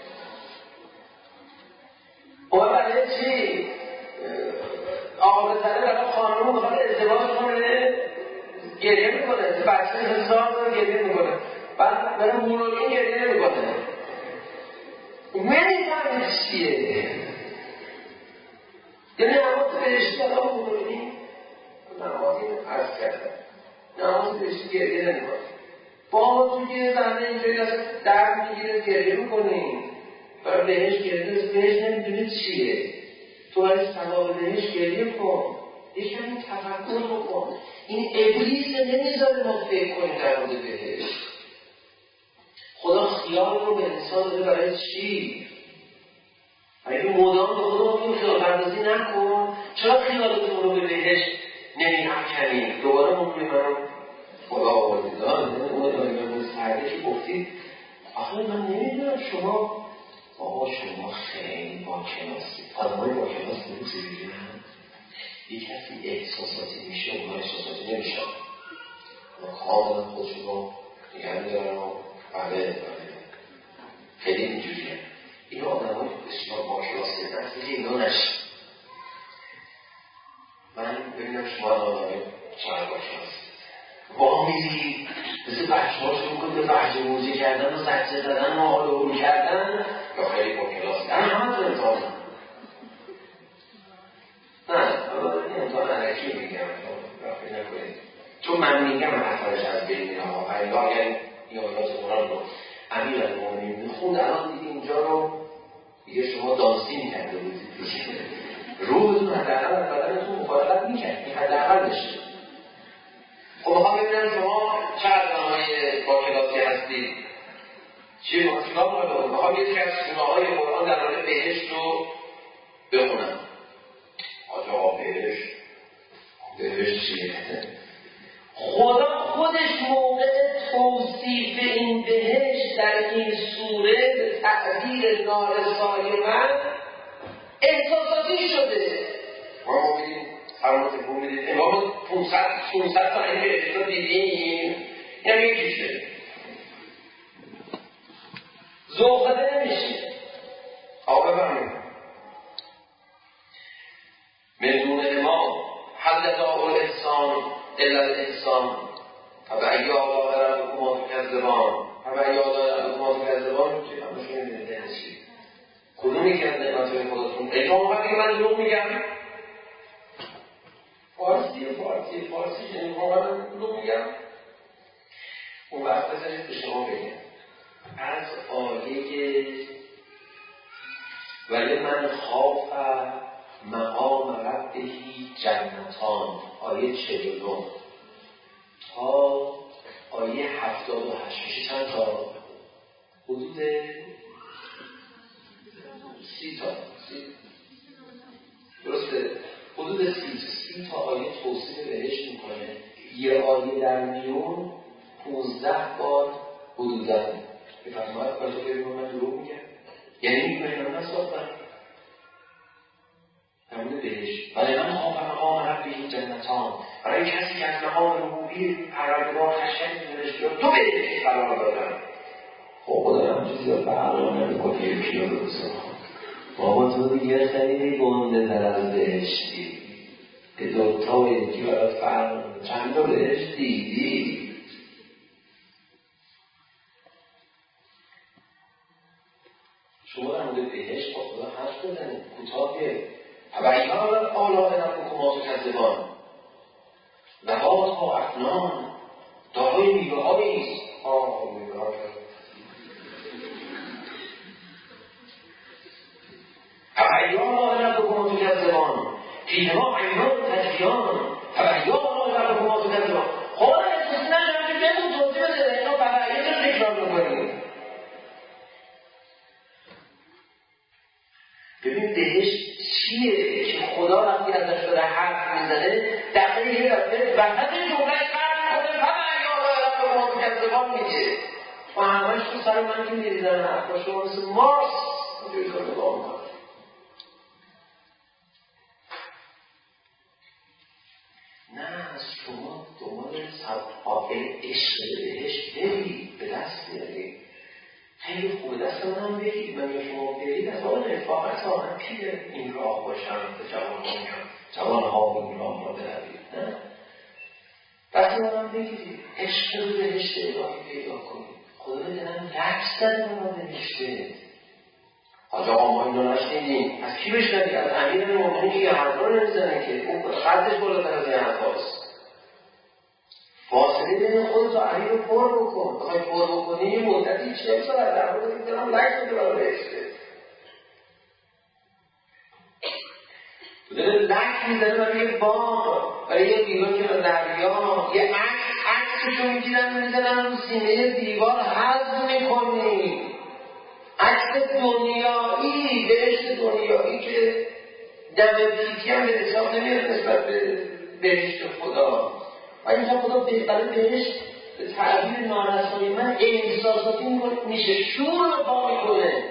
و برای چی؟ آقا بزنه برای خانمون بخواد ازدواج کنه گریه میکنه بچه حساب داره گریه میکنه بعد برای مولوگین گریه میکنه نمیفهمید چیه یه نماز بهشتی الان مولوگین نمازی عرض کردن نماز بهشتی گریه نمیکنه با تو که زنده اینجایی هست درد میگیره گریه میکنیم برای بهش گریه بهش نمیدونید چیه تو برای ثواب بهش گریه کن یه کمی تفکر بکن این ابلیس نمیذاره ما فکر کنیم در مورد بهش خدا خیال رو به انسان داده برای چی؟ اگه مدام به خدا میگه خیال پردازی نکن چرا خیالتون رو به بهش نمی‌افکنی دوباره ممکنه منم خدا آوردید اون دایمان سرده که گفتید آخه من نمیدونم شما آقا شما خیلی با کلاسی آدمای با کلاس نمیسی بگیرن یک کسی احساساتی میشه اونها احساساتی نمیشن اونها کاملا خودشون رو نگه میدارن و بله خیلی اینجوریه این آدمای بسیار با کلاسی هستن که اینا نشن من ببینم شما آدمای چقدر با کلاسی با میزی مثل بچه ها شروع کن به بحجه موزی کردن و زجه زدن و حال رو کردن یا خیلی با کلاس در همه تو امتحان نه این امتحان علکی رو میگم رفتی نکنید چون من میگم اثرش از بین میره ها فردا اگر این آیات قرآن رو امیر المؤمنین میخوند الان دیگه اینجا رو دیگه شما دانسین کرده بودید روحتون حداقل از بدنتون مفارقت میکرد این حداقل بشه خب بخوام ببینم شما چقدر آنهای با کلاسی هستید چی رو چیکار کنم بخوام یکی از سونه‌های قرآن در مورد بهشت رو بخونم آجا بهشت بهشت چیه؟ خدا خودش موقع توصیف این بهشت در این سوره به تعبیر نارسای من احساساتی شده ما میدیم فرمات بو میدید امام پونصد تا این بهشت رو دیدیم این هم یکیشه ذوق‌زده نمیشه آقا بفرمایید مدون امام حل جزاء الاحسان الا الاحسان فبأی آلاء ربکما تکذبان فبأی آلاء ربکما تکذبان که همش نمیدونید یعنی چی کدوم یکی از نعمت‌های خودتون اجازه وقتی من دروغ میگم فارسی فارسی فارسی یعنی واقعا دروغ میگم اون وقت بذارید به شما بگم از آیه ولی من خاف مقام ربهی جنتان آیه چهل و نه تا آیه هفتاد و هشت میشه چند تا؟ حدود سی تا سی. درسته؟ حدود سی سی تا آیه توصیف بهشت میکنه. یه آیه در میون پونزده بار حدودا بفرمایید کارتو ببینم من دروغ میگم، یعنی میگم من نساختم همون بهشت. ولی من خواب مقام ربهی جنتان، برای کسی که از مقام ربوبی پروردگار خشیت می‌کنه تو بهشت قرار دادن. خب خدا هم چیزی رو فرق نمی‌کنه یکی رو بزن بابا تو دیگه خیلی گنده تر از بهشتی، به دوتا و یکی برای فرق چند تا بهشت دیدی؟ شما در مورد بهشت با خدا حرف بزنید کوتاه بیایید. فبعیان آلاء ربکما تکذبان نباتها افنان دارای میوه‌هایی است. آه میوه‌ها فبعیان آلاء ربکما تکذبان فیهما عینان تجریان فبعیان آلاء ربکما تکذبان. خدا اجازه نداره که بهتون توضیح بده اینا فبعیان رو تکرار می‌کنید. ببین بهشت چیه که خدا وقتی ازش داره حرف میزنه دقیقه یه دفعه وسط جمله قرد میکنه همه ایالا رفت ما بکذبان میگه و همهش تو سر من که میریزن حرفا شما مثل مارس اینجوری کنه با ما. نه از شما دنبال سبقاقه عشق بهشت برید به دست بیارید. خیلی خوبه دست من هم بگید، من یا شما برید از آن رفاقت ها من پیه این راه باشم به جوان ها میگم جوان ها این راه را بروید. نه دست من هم بگیرید عشق رو بهشت الهی پیدا کنید. خدا به دلم لکس زده من بهشته. حاج آقا ما اینو نشنیدیم از کی بشنوید؟ از امیر مومنین که یه حرفا نمیزنه که اون خطش بالاتر از این حرفاست. فاصله بین خودت و علی رو پر بکن. بخوای پر بکنی یه مدتی چهل سال از در مورد که دلم لک بده برای بهشته. تو دل لک میزنه برای یه باغ، برای یه دیوار که دریا، یه عکس عکسشو میگیرن میزنن رو سینه دیوار حذف میکنی. عکس دنیایی بهشت دنیایی که دم پیتی هم به حساب نمیاد نسبت به بهشت خدا. و اینجا خدا بهتره بهشت به تعبیر نارسایی من احساساتی میشه شور رو پا میکنه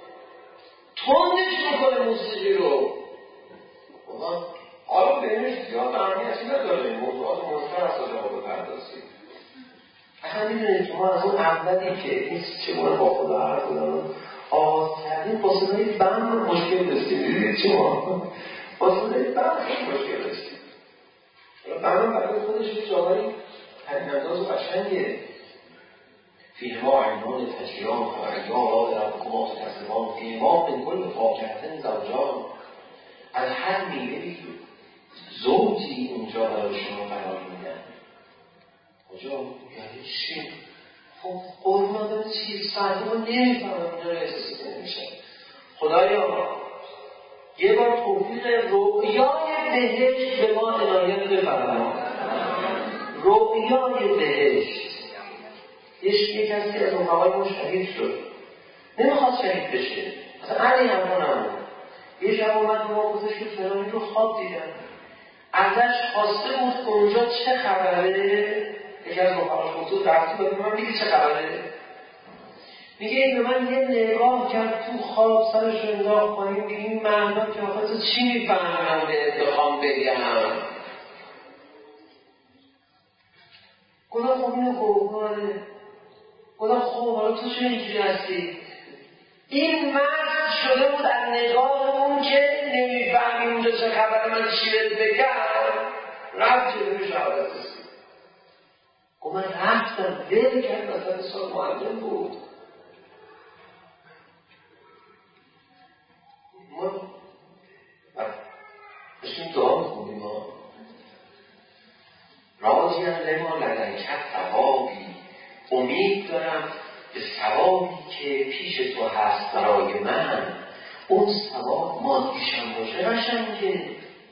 تندش میکنه موسیقی رو. خدا حالا بهشت زیاد اهمیتی نداره موضوعات مستر از آجا رو بپردازید. اصلا میدونید ما از اون اولی که این چگونه با خدا حرف دارن آغاز کردیم با صدای بند مشکل داشتیم. دیدید چما؟ با صدای بند مشکل داشتیم. بند برای خودش یه جاهایی هنگاز و قشنگه. فیهما عینان تجریان و عیان را در حکومات تسلیمان فیهما من کل فاکهتن زوجان. از هر میوه‌ای زوجی اونجا برای شما قرار میدن. کجا؟ یعنی چی؟ خب قربان داره چیز ساعتی ما نمیفهمم اینا رو احساسی نمیشه. خدایا یه بار توفیق رؤیای بهشت به ما عنایت بفرما. رؤیای بهشت. یه کسی از رفقای ما شهید شد، نمیخواد شهید بشه، اصلا علی همون همون. یه شب اومد ما خودش که فلانی رو خواب دیدن، ازش خواسته بود اونجا چه خبره. یکی از رفقاش خودتو درستی باید من میگه چه خبره. میگه این به من یه نگاه کرد تو خواب سرش رو انداخت پایین. میگه این معنا که آخه تو چی میفهمی من بهت بخوام بگم. گفتم خب اینو قربانه. گفتم خب حالا تو چه اینجوری هستی؟ این مرد شده بود از نگاه اون که نمیفهمی اونجا چه خبره من چی بهت بگم رفت جلوی شهادت رسید. گفت من رفتم ول کرد مثلا سال معلم بود. ما بشیم دعا میکنیم ما راضی هم لما لدنکت ثوابی. امید دارم به ثوابی که پیش تو هست برای من، اون ثواب مادیشم باشه قشنگه،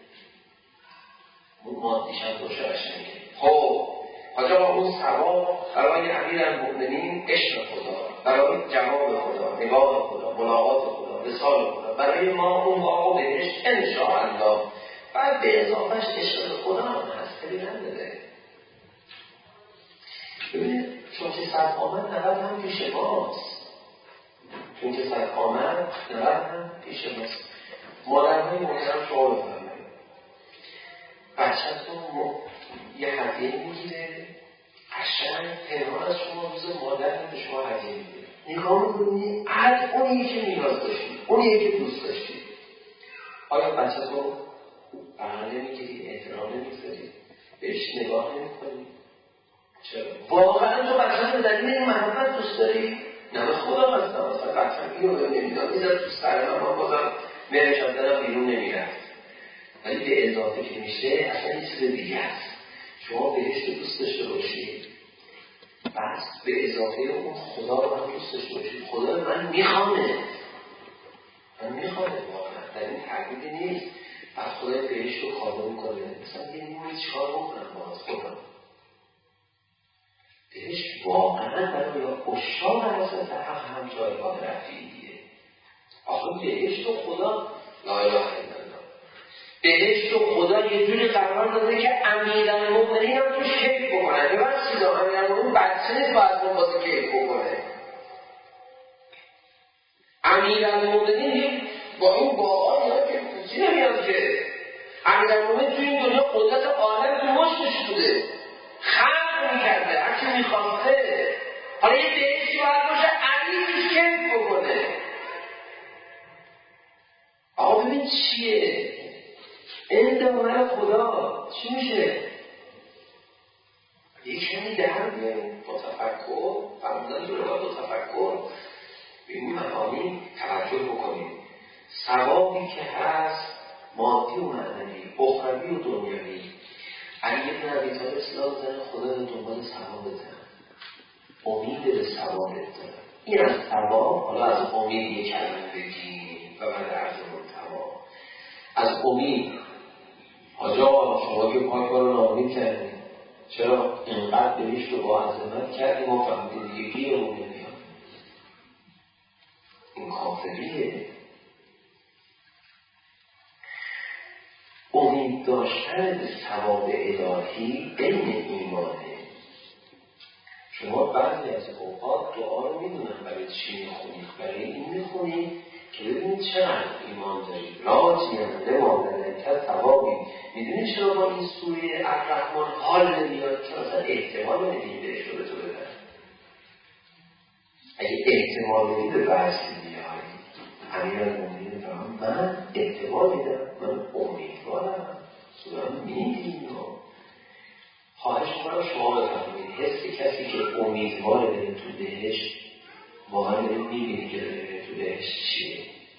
اون مادیشم باشه قشنگه. خب حاجا اون ثواب برای امیرالمؤمنین عشق خدا، برای جواب خدا، نگاه خدا، ملاقات خدا، وصال خدا، برای ما اون باغ بهشت انشاءالله. بعد به اضافهش عشق خدا هم هست، خیلی نداره. ببینید چون که صد آمد نود هم پیش ماست، چون که صد آمد نود هم پیش ماست. مادرهای محترم شما بفرمایید، بچه‌تون یه هدیه میگیره قشنگ پنهان از شما، روز مادر به شما هدیه میگیره، نگاه میکنید از اونی که نیاز داشتید، اونی که دوست داشتید. آیا بچه‌تون بغل نمیگیرید، احترام نمیذارید، بهش نگاه نمیکنید؟ چرا؟ واقعا تو بچه‌تون در این محبت دوست داری؟ نه به خدا هستم اصلا بچه‌م اینو به نمیدونم میذاره تو سر من، من بازم مرش از دلم بیرون نمیرفت. ولی به اضافه که میشه اصلا یه چیز دیگه است. شما بهشت دوست داشته باشید، بعد به اضافه اون خدا رو هم دوست داشته باشید. خدا من میخوامه، من میخوامه واقعا، در این تقریبی نیست. بعد خدای بهشت رو کارو میکنه، مثلا یه نیمه چیکار بکنم باز خدا. بهشت واقعا برای اشاق حضرت حق هم جایگاه رفیعیه. آخه بهشت و خدا لا اله الا الله، بهشت و خدا یه جوری قرار داده که امیرالمؤمنین هم توش کیف بکنن. به من چیزا امیرالمؤمنین بچه نیست باید اون بازه کیف بکنه. امیرالمؤمنین با این باقا اینا که پوچی نمیاد که. امیرالمؤمنین توی این دنیا قدرت عالم تو مشتش بوده، خلق میکرده هرچی میخواسته. حالا یه بهشتی باید باشه علی توش کیف بکنه. آقا ببین چیه این دامن خدا چی میشه؟ یک کمی در بیاریم با تفکر، فرمودن رو با تفکر به این معانی توجه بکنیم. ثوابی که هست مادی و معنوی، اخروی و دنیوی. علی بن ابی طالب اصلاح زن خدا رو دنبال ثواب بزن، امید به ثواب بزن. این از ثواب، حالا از امید یک کلمه بگیم و بعد عرض منتها از امید. آجا شما که پاک رو نامید کردیم، چرا اینقدر بهشت رو با عظمت کردیم و فهمیدیم دیگه گیرمون نمیاد؟ این کافریه. امید داشتن به ثواب الهی علم ایمانه. شما بعضی از اوقات دعا رو میدونن برای چی میخونید، برای این میخونید که ببینید چقدر ایمان دارید. راجیم لما بلکت ثوابی. میدونید چرا با این سوره الرحمن حال نمیاد؟ چون اصلا احتمال نمیدید بهش رو به تو بدن. اگه احتمال نمیدید به بحثی بیایی امیرالمؤمنین فرمان من احتمال میدم، من امیدوارم، سوره میدیم. خواهش کنم شما بفهمید حس کسی که امیدواره بره تو بهشت واقعا داره میبینی که بره تو بهشت چیه.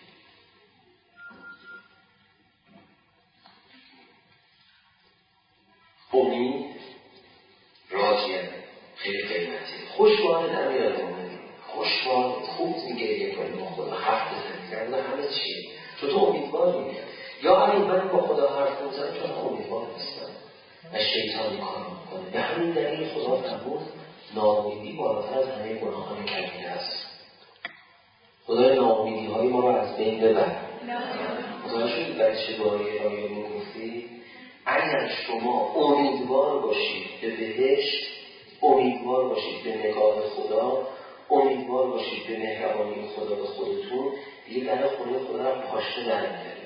امید راجیه خیلی قیمتی. خوشوارد امیرالمؤمنین، خوشوارد خوب میگه کنیم با خدا حرف بزنید در همه چی. تو تو امیدوار میگه یا علی من با خدا حرف بزنم چون امیدوار نیستم و شیطانی کار میکنه. به همین دلیل خدا فرمود ناامیدی بالاتر از همه گناهان کبیره است. خدا ناامیدی های ما رو از بین ببر. خدا شد در چه باری رایی میگفتی اگر شما امیدوار باشید به بهشت، امیدوار باشید به نگاه خدا، امیدوار باشید به مهربانی خدا به خودتون، دیگه در خونه خدا رو پاشته نمیارید.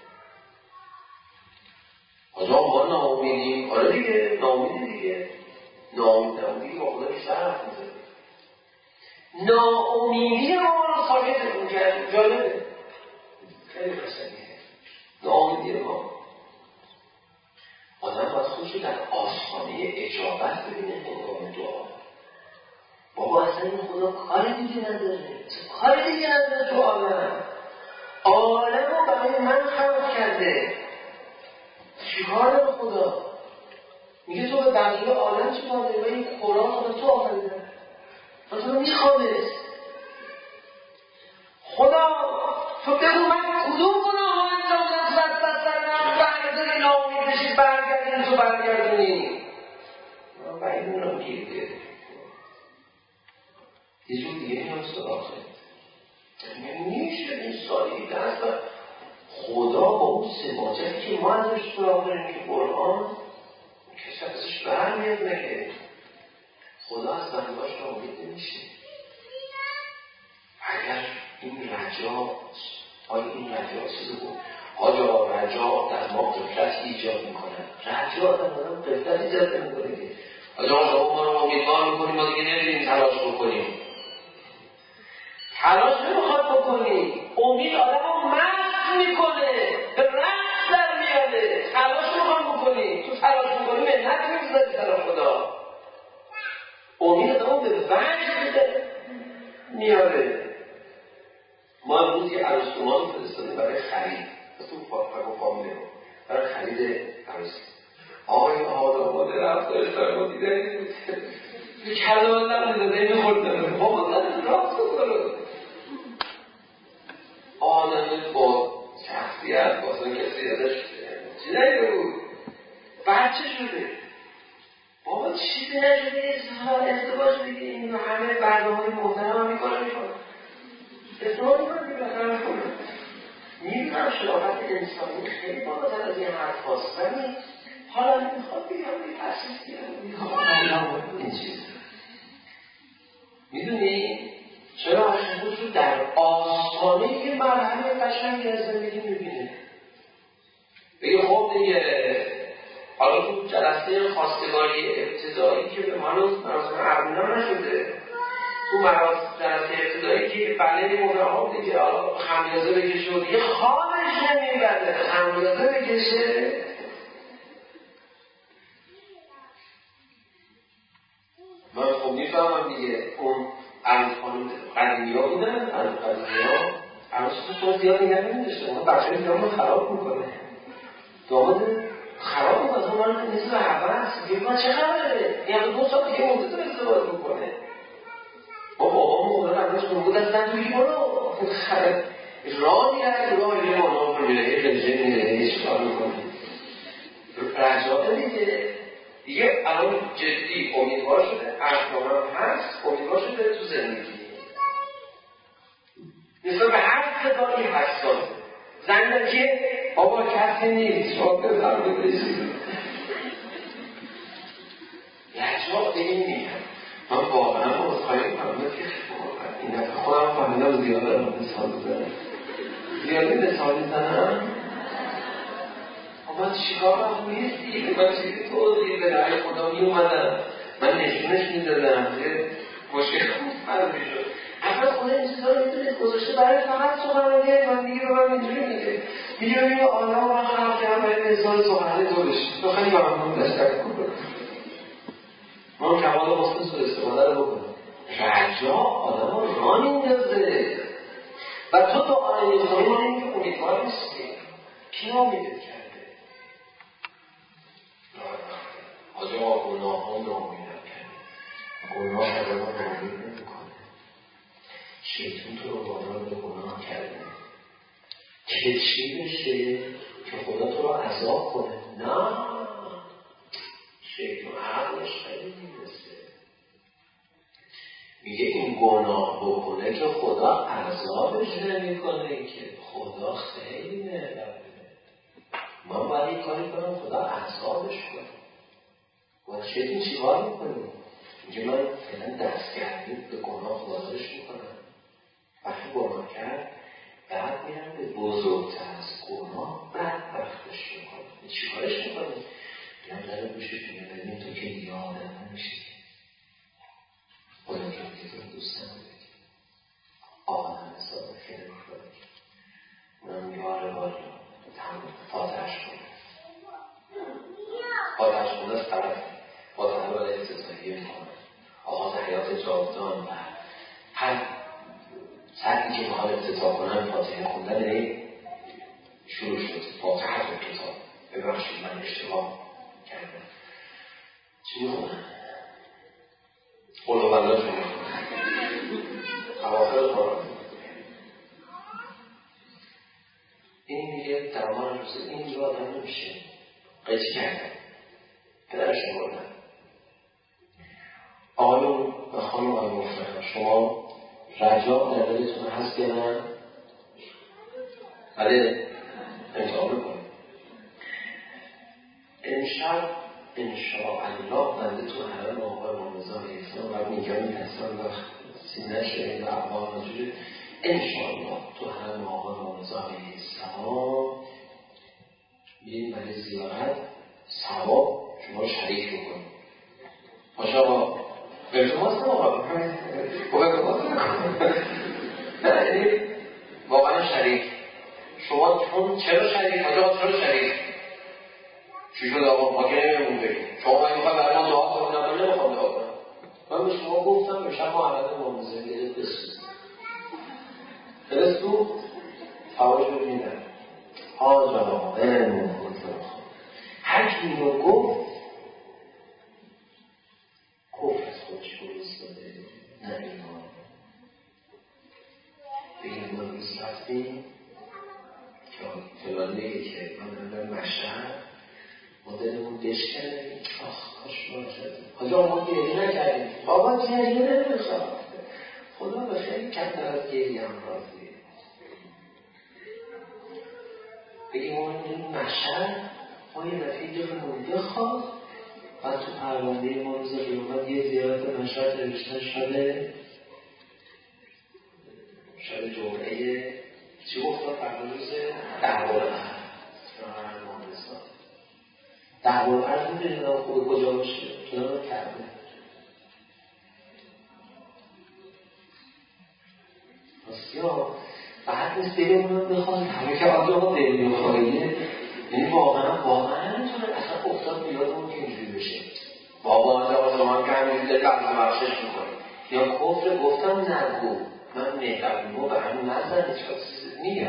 آجا ما ناامیدیم، آره دیگه ناامیدی دیگه ناامید ناامیدی با خدا بیشتر حرف میزنیم. ناامیدی ما رو ساکت میکرد. جالبه خیلی قشنگه ناامیدی ما. آدم باید خودشو در آستانه اجابت ببینه هنگام دعا. بابا اصلا این خدا کار دیگه نداره، کار دیگه نداره تو عالم. عالم رو برای من خلق کرده. چیکار داره خدا؟ میگه تو به بقیه عالم چیکار داری؟ من این قرآن رو تو آفریدم، تو میخوامست. خدا تو بگو من کدوم گناه ها انجام دادم تو دست سرم برگردونی ناامید بشی برگردونی تو برگردونی من باید اونم گیرده یه جور دیگه هم سراخه نمیشه این سالی دست خدا با اون سماجتی که ما ازش سراخ داریم که قرآن کسی ازش برمیاد نگه خدا از بندهاش ناامید نمیشه. اگر این رجا آیا این رجا چیزی بود آجا رجا در ما قفلت ایجاد میکنن. رجا در ما قفلت ایجاد نمیکنه که آجا شما ما رو امیدوار میکنیم ما دیگه نمیدیم تلاش بکنیم. تلاش نمیخواد بکنیم. امید آدم رو مست میکنه به رقص در میاده. تلاش نمیخواد بکنیم. تو تلاش میکنی منت میگذاری سر خدا. امید آدم رو به وجد میاره. ما امروز یه عروسکومان رو فرستادیم برای خرید تو فاقه فامیله رو برای خرید عروسی. آقای آدامات رفتارش برای ما دیده بود یه کلمان نمیداده اینو خوردن بابا دست راست کنه آدم با شخصیت بازن کسی ازش چی نگه بود بچه شده بابا چیزی نشده ازدواج بگیم اینو همه برنامه های محترم هم میکنه میکنه ازدواج میکنه دیگه بخرم کنه. میدونم شرافت انسانی خیلی بالاتر از این حرف هاست ولی حالا نمیخواد بگم بگم تصمیف گیرم این چیز میدونی چرا خودش رو در آستانه یه مرحله قشنگی از زندگی میبینه بگه خب دیگه حالا تو جلسه خواستگاری ابتدایی که به منوز مراسم عربونه نشده تو مراسم جلسه ابتدایی که بله مبرام دیگه خمیازه بکشه و دیگه خوابش نمیبرده خمیازه بکشه من خب میفهمم دیگه اون عروس خانم قدیمی ها بودن عروس قدیمی ها عروس تو زیاد نگه نمیداشته اون بچه های دیگه خراب میکنه داماد خراب میکنه اون من نیست به حوض دیگه من چه خبره این همه دو سال دیگه مدت رو ازدواج میکنه با بابا مقدار عروس خون بود از زن توی برو راه میره راه میره مانا رو میره خیلی میره هیچ کار میکنه رجاعه دیگه دیگه الان جدی امیدوار شده احکام هم هست امیدوار شده تو زندگی مثلا به هر صدایی حساسه زن که بابا کسی نیست شما بفرمه بشید رجاع دیگه میگم من واقعا مصخایی میکنم که این دفعه خودم فهمیدم زیاده رو مثال بزنم زیاده مثال میزنم من چیکار هم نیستی من چیزی توضیح به رای خدا می اومدم من نشونش میدادم یه مشکل خوب فرمی شد اول خدا این چیزا رو میتونید گذاشته برای فقط سخنرانی من دیگه به من اینجوری میگه میگه ببینید آدم رو من خلق کردم برای مثال سخنرانی تو بشید تو خیلی ممنون دستک کنم من کمال حسن سو استفاده رو بکنم رجا آدم رو راه میندازه و تو تو آنه میخوایی ما این که امیدوار نیستی کی امیدت کرد آجا گناه هم نامی نکنه گناه آدم رو نامی نمیکنه شیطون تو رو وادار به گناه کرده که چی بشه که خدا تو رو عذاب کنه نه شیطون عقلش خیلی میرسه میگه این گناه بکنه که خدا عذابش نمیکنه که خدا خیلی مهربونه من باید این کاری کنم خدا عذابش کنه و شیطون چی کار میکنه؟ میگه من فعلا دستگردی به گناه وادارش میکنم وقتی گناه کرد بعد میرم به بزرگتر از گناه بعد وقتش میکنم چی کارش میکنه؟ میگم داره بوشش میگه ببین تو که دیگه آدم نمیشی خدا که دیگه تو دوست نمیدی آدم حساب خیلی میکنه من یاره باری فاتحش کنه فاتحش کنه از طرف فاتحه رو برای افتتاحیه میکنه آغاز حیات جاودان و هر سطحی که میخواد افتتاح کنن فاتحه خوندن این شروع شد فاتحه رو کتاب ببخشید من اشتباه کردم چی میخونن؟ قول و بلا چون میخونن پرسید این اینجا آدم نمیشه قیچ کردن پدرش بردن آقایون و خانم آقای مفتخر شما رجاء در دلتون هست یا نه؟ بله امتحان بکنید امشب انشاءالله بنده تو حرم آقای مامزا اسلام و میگانی هستم و سینه شهید و اقوام رجوع انشاءالله تو حرم آقای مامزا اسلام بیاییم برای زیارت ثواب شما رو شریک بکنید ماشاءالله به شما هستم آقا نه واقعا شریک شما چون چرا شریک؟ آجا چرا شریک؟ چی شد آقا؟ ما که نمیمون بگیم شما باید میخواه برای ما دعا کنم من نمیخوام دعا کنم من به شما گفتم به شما عمد ماموزه گرد بسوز فرستو فواش ببینیدن آجا علم خود هر کی این رو گفت کفر از خودش برستاده نه ایمان بگیم ما روز رفتیم فلان میگه که من در مشهد ما دلمون بشکنیم آخ کاش ما شدیم حالا ما گریه نکردیم بابا گریه نمیخواد خدا به خیلی کم از گریه هم راضیه بگیم ما این مشهد ما یه دفعه دلمون بخواد و تو پرونده ما روز قیامت یه زیارت مشهد نوشته شده شب جمعه چی گفتم فردا روز دعوال عرض دعوال عرض میدونید خوب کجا باشه کنار کعبه راسیا بعد نیست دلمون بخواد همه که آنجا ما دل بخواهیه یعنی واقعا واقعا نمیتونه اصلا افتاد بیادمون که اینجوری بشه بابا آنجا شما که همین دل لحظه بخشش میکنی یا کفر گفتم نگو من مهربونی رو به همون نزن هیچ چیز میگم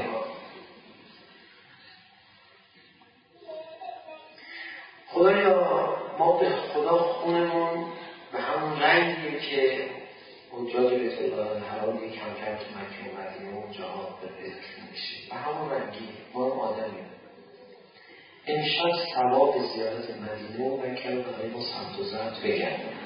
خدایا ما به خدا خونمون به همون رنگیه که حجاج بیت الله الحرام یک کم کم تو مکه و مدینه و اونجاها به پیداشون میشه به همون رنگی ما هم آدمیم امشب ثواب زیارت مدینه و مکه رو برای ما سمت و زمت بگردیم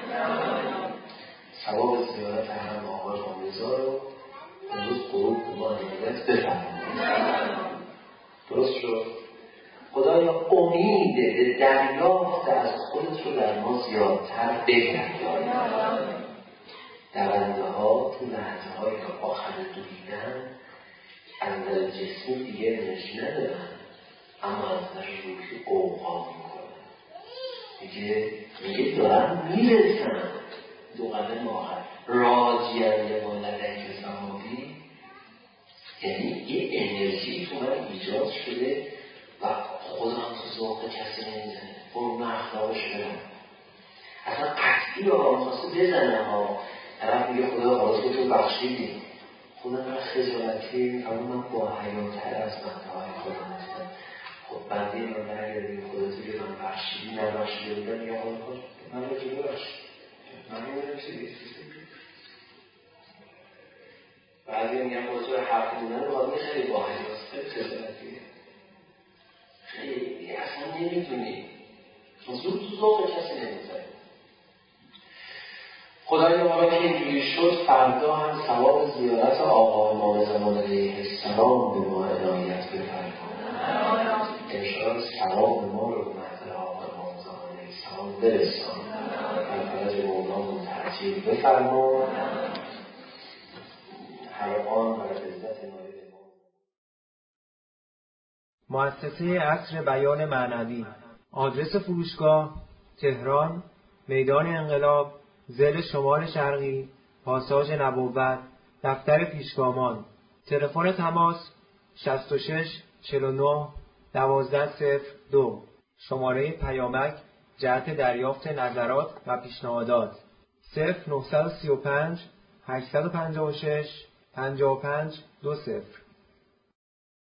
ثواب زیارت حرم آقای رامزا رو امروز قروب به ما نمیدت بفرمایید درست شد خدایا امید به دریافت از خودت رو در ما زیادتر بگردان دونده ها تو لحظه های آخر دویدن از نظر جسمی دیگه انرژی ندارن اما از نظر روحی قوقا میکنن دیگه میگه دارن میرسن دو قدم آخر راجیان یه بالدک سماوی یعنی یه انرژی تو من ایجاد شده و خودم تو ذوق کسی نمیزنه برو من اخلاقش برم اصلا قطعی ها میخواسته بزنه ها طرف میگه خدا خلاص تو بخشیدی خدا من خجالتی اما من با حیاتر از منطقه خودم هستم خب بنده من نگردیم خدا تو که من بخشیدی نبخشیده بودم یا حال خود من رو جلو بخشید من میگم چیزی بعضی میگم موضوع حرف بودن رو خیلی با حیات خیلی خجالتیه خیلی اصلا نمیدونی زود تو ذوق کسی نمیزنی خدای ما را که اینجوری شد فردا هم ثواب زیارت آقا امام زمان علیه السلام به ما عنایت بفرما انشاءالله ثواب ما رو به محضر آقا امام زمان علیه السلام برسان در فرج مولامون ترجیل بفرما هر آن برای عزت نالی مؤسسه عصر بیان معنوی آدرس فروشگاه تهران میدان انقلاب ضلع شمال شرقی پاساژ نبوت دفتر پیشگامان تلفن تماس شصت و شش چهل و نه دوازده صفر دو شماره پیامک جهت دریافت نظرات و پیشنهادات صفر نه سه پنج هشت پنج شش پنج پنج دو صفر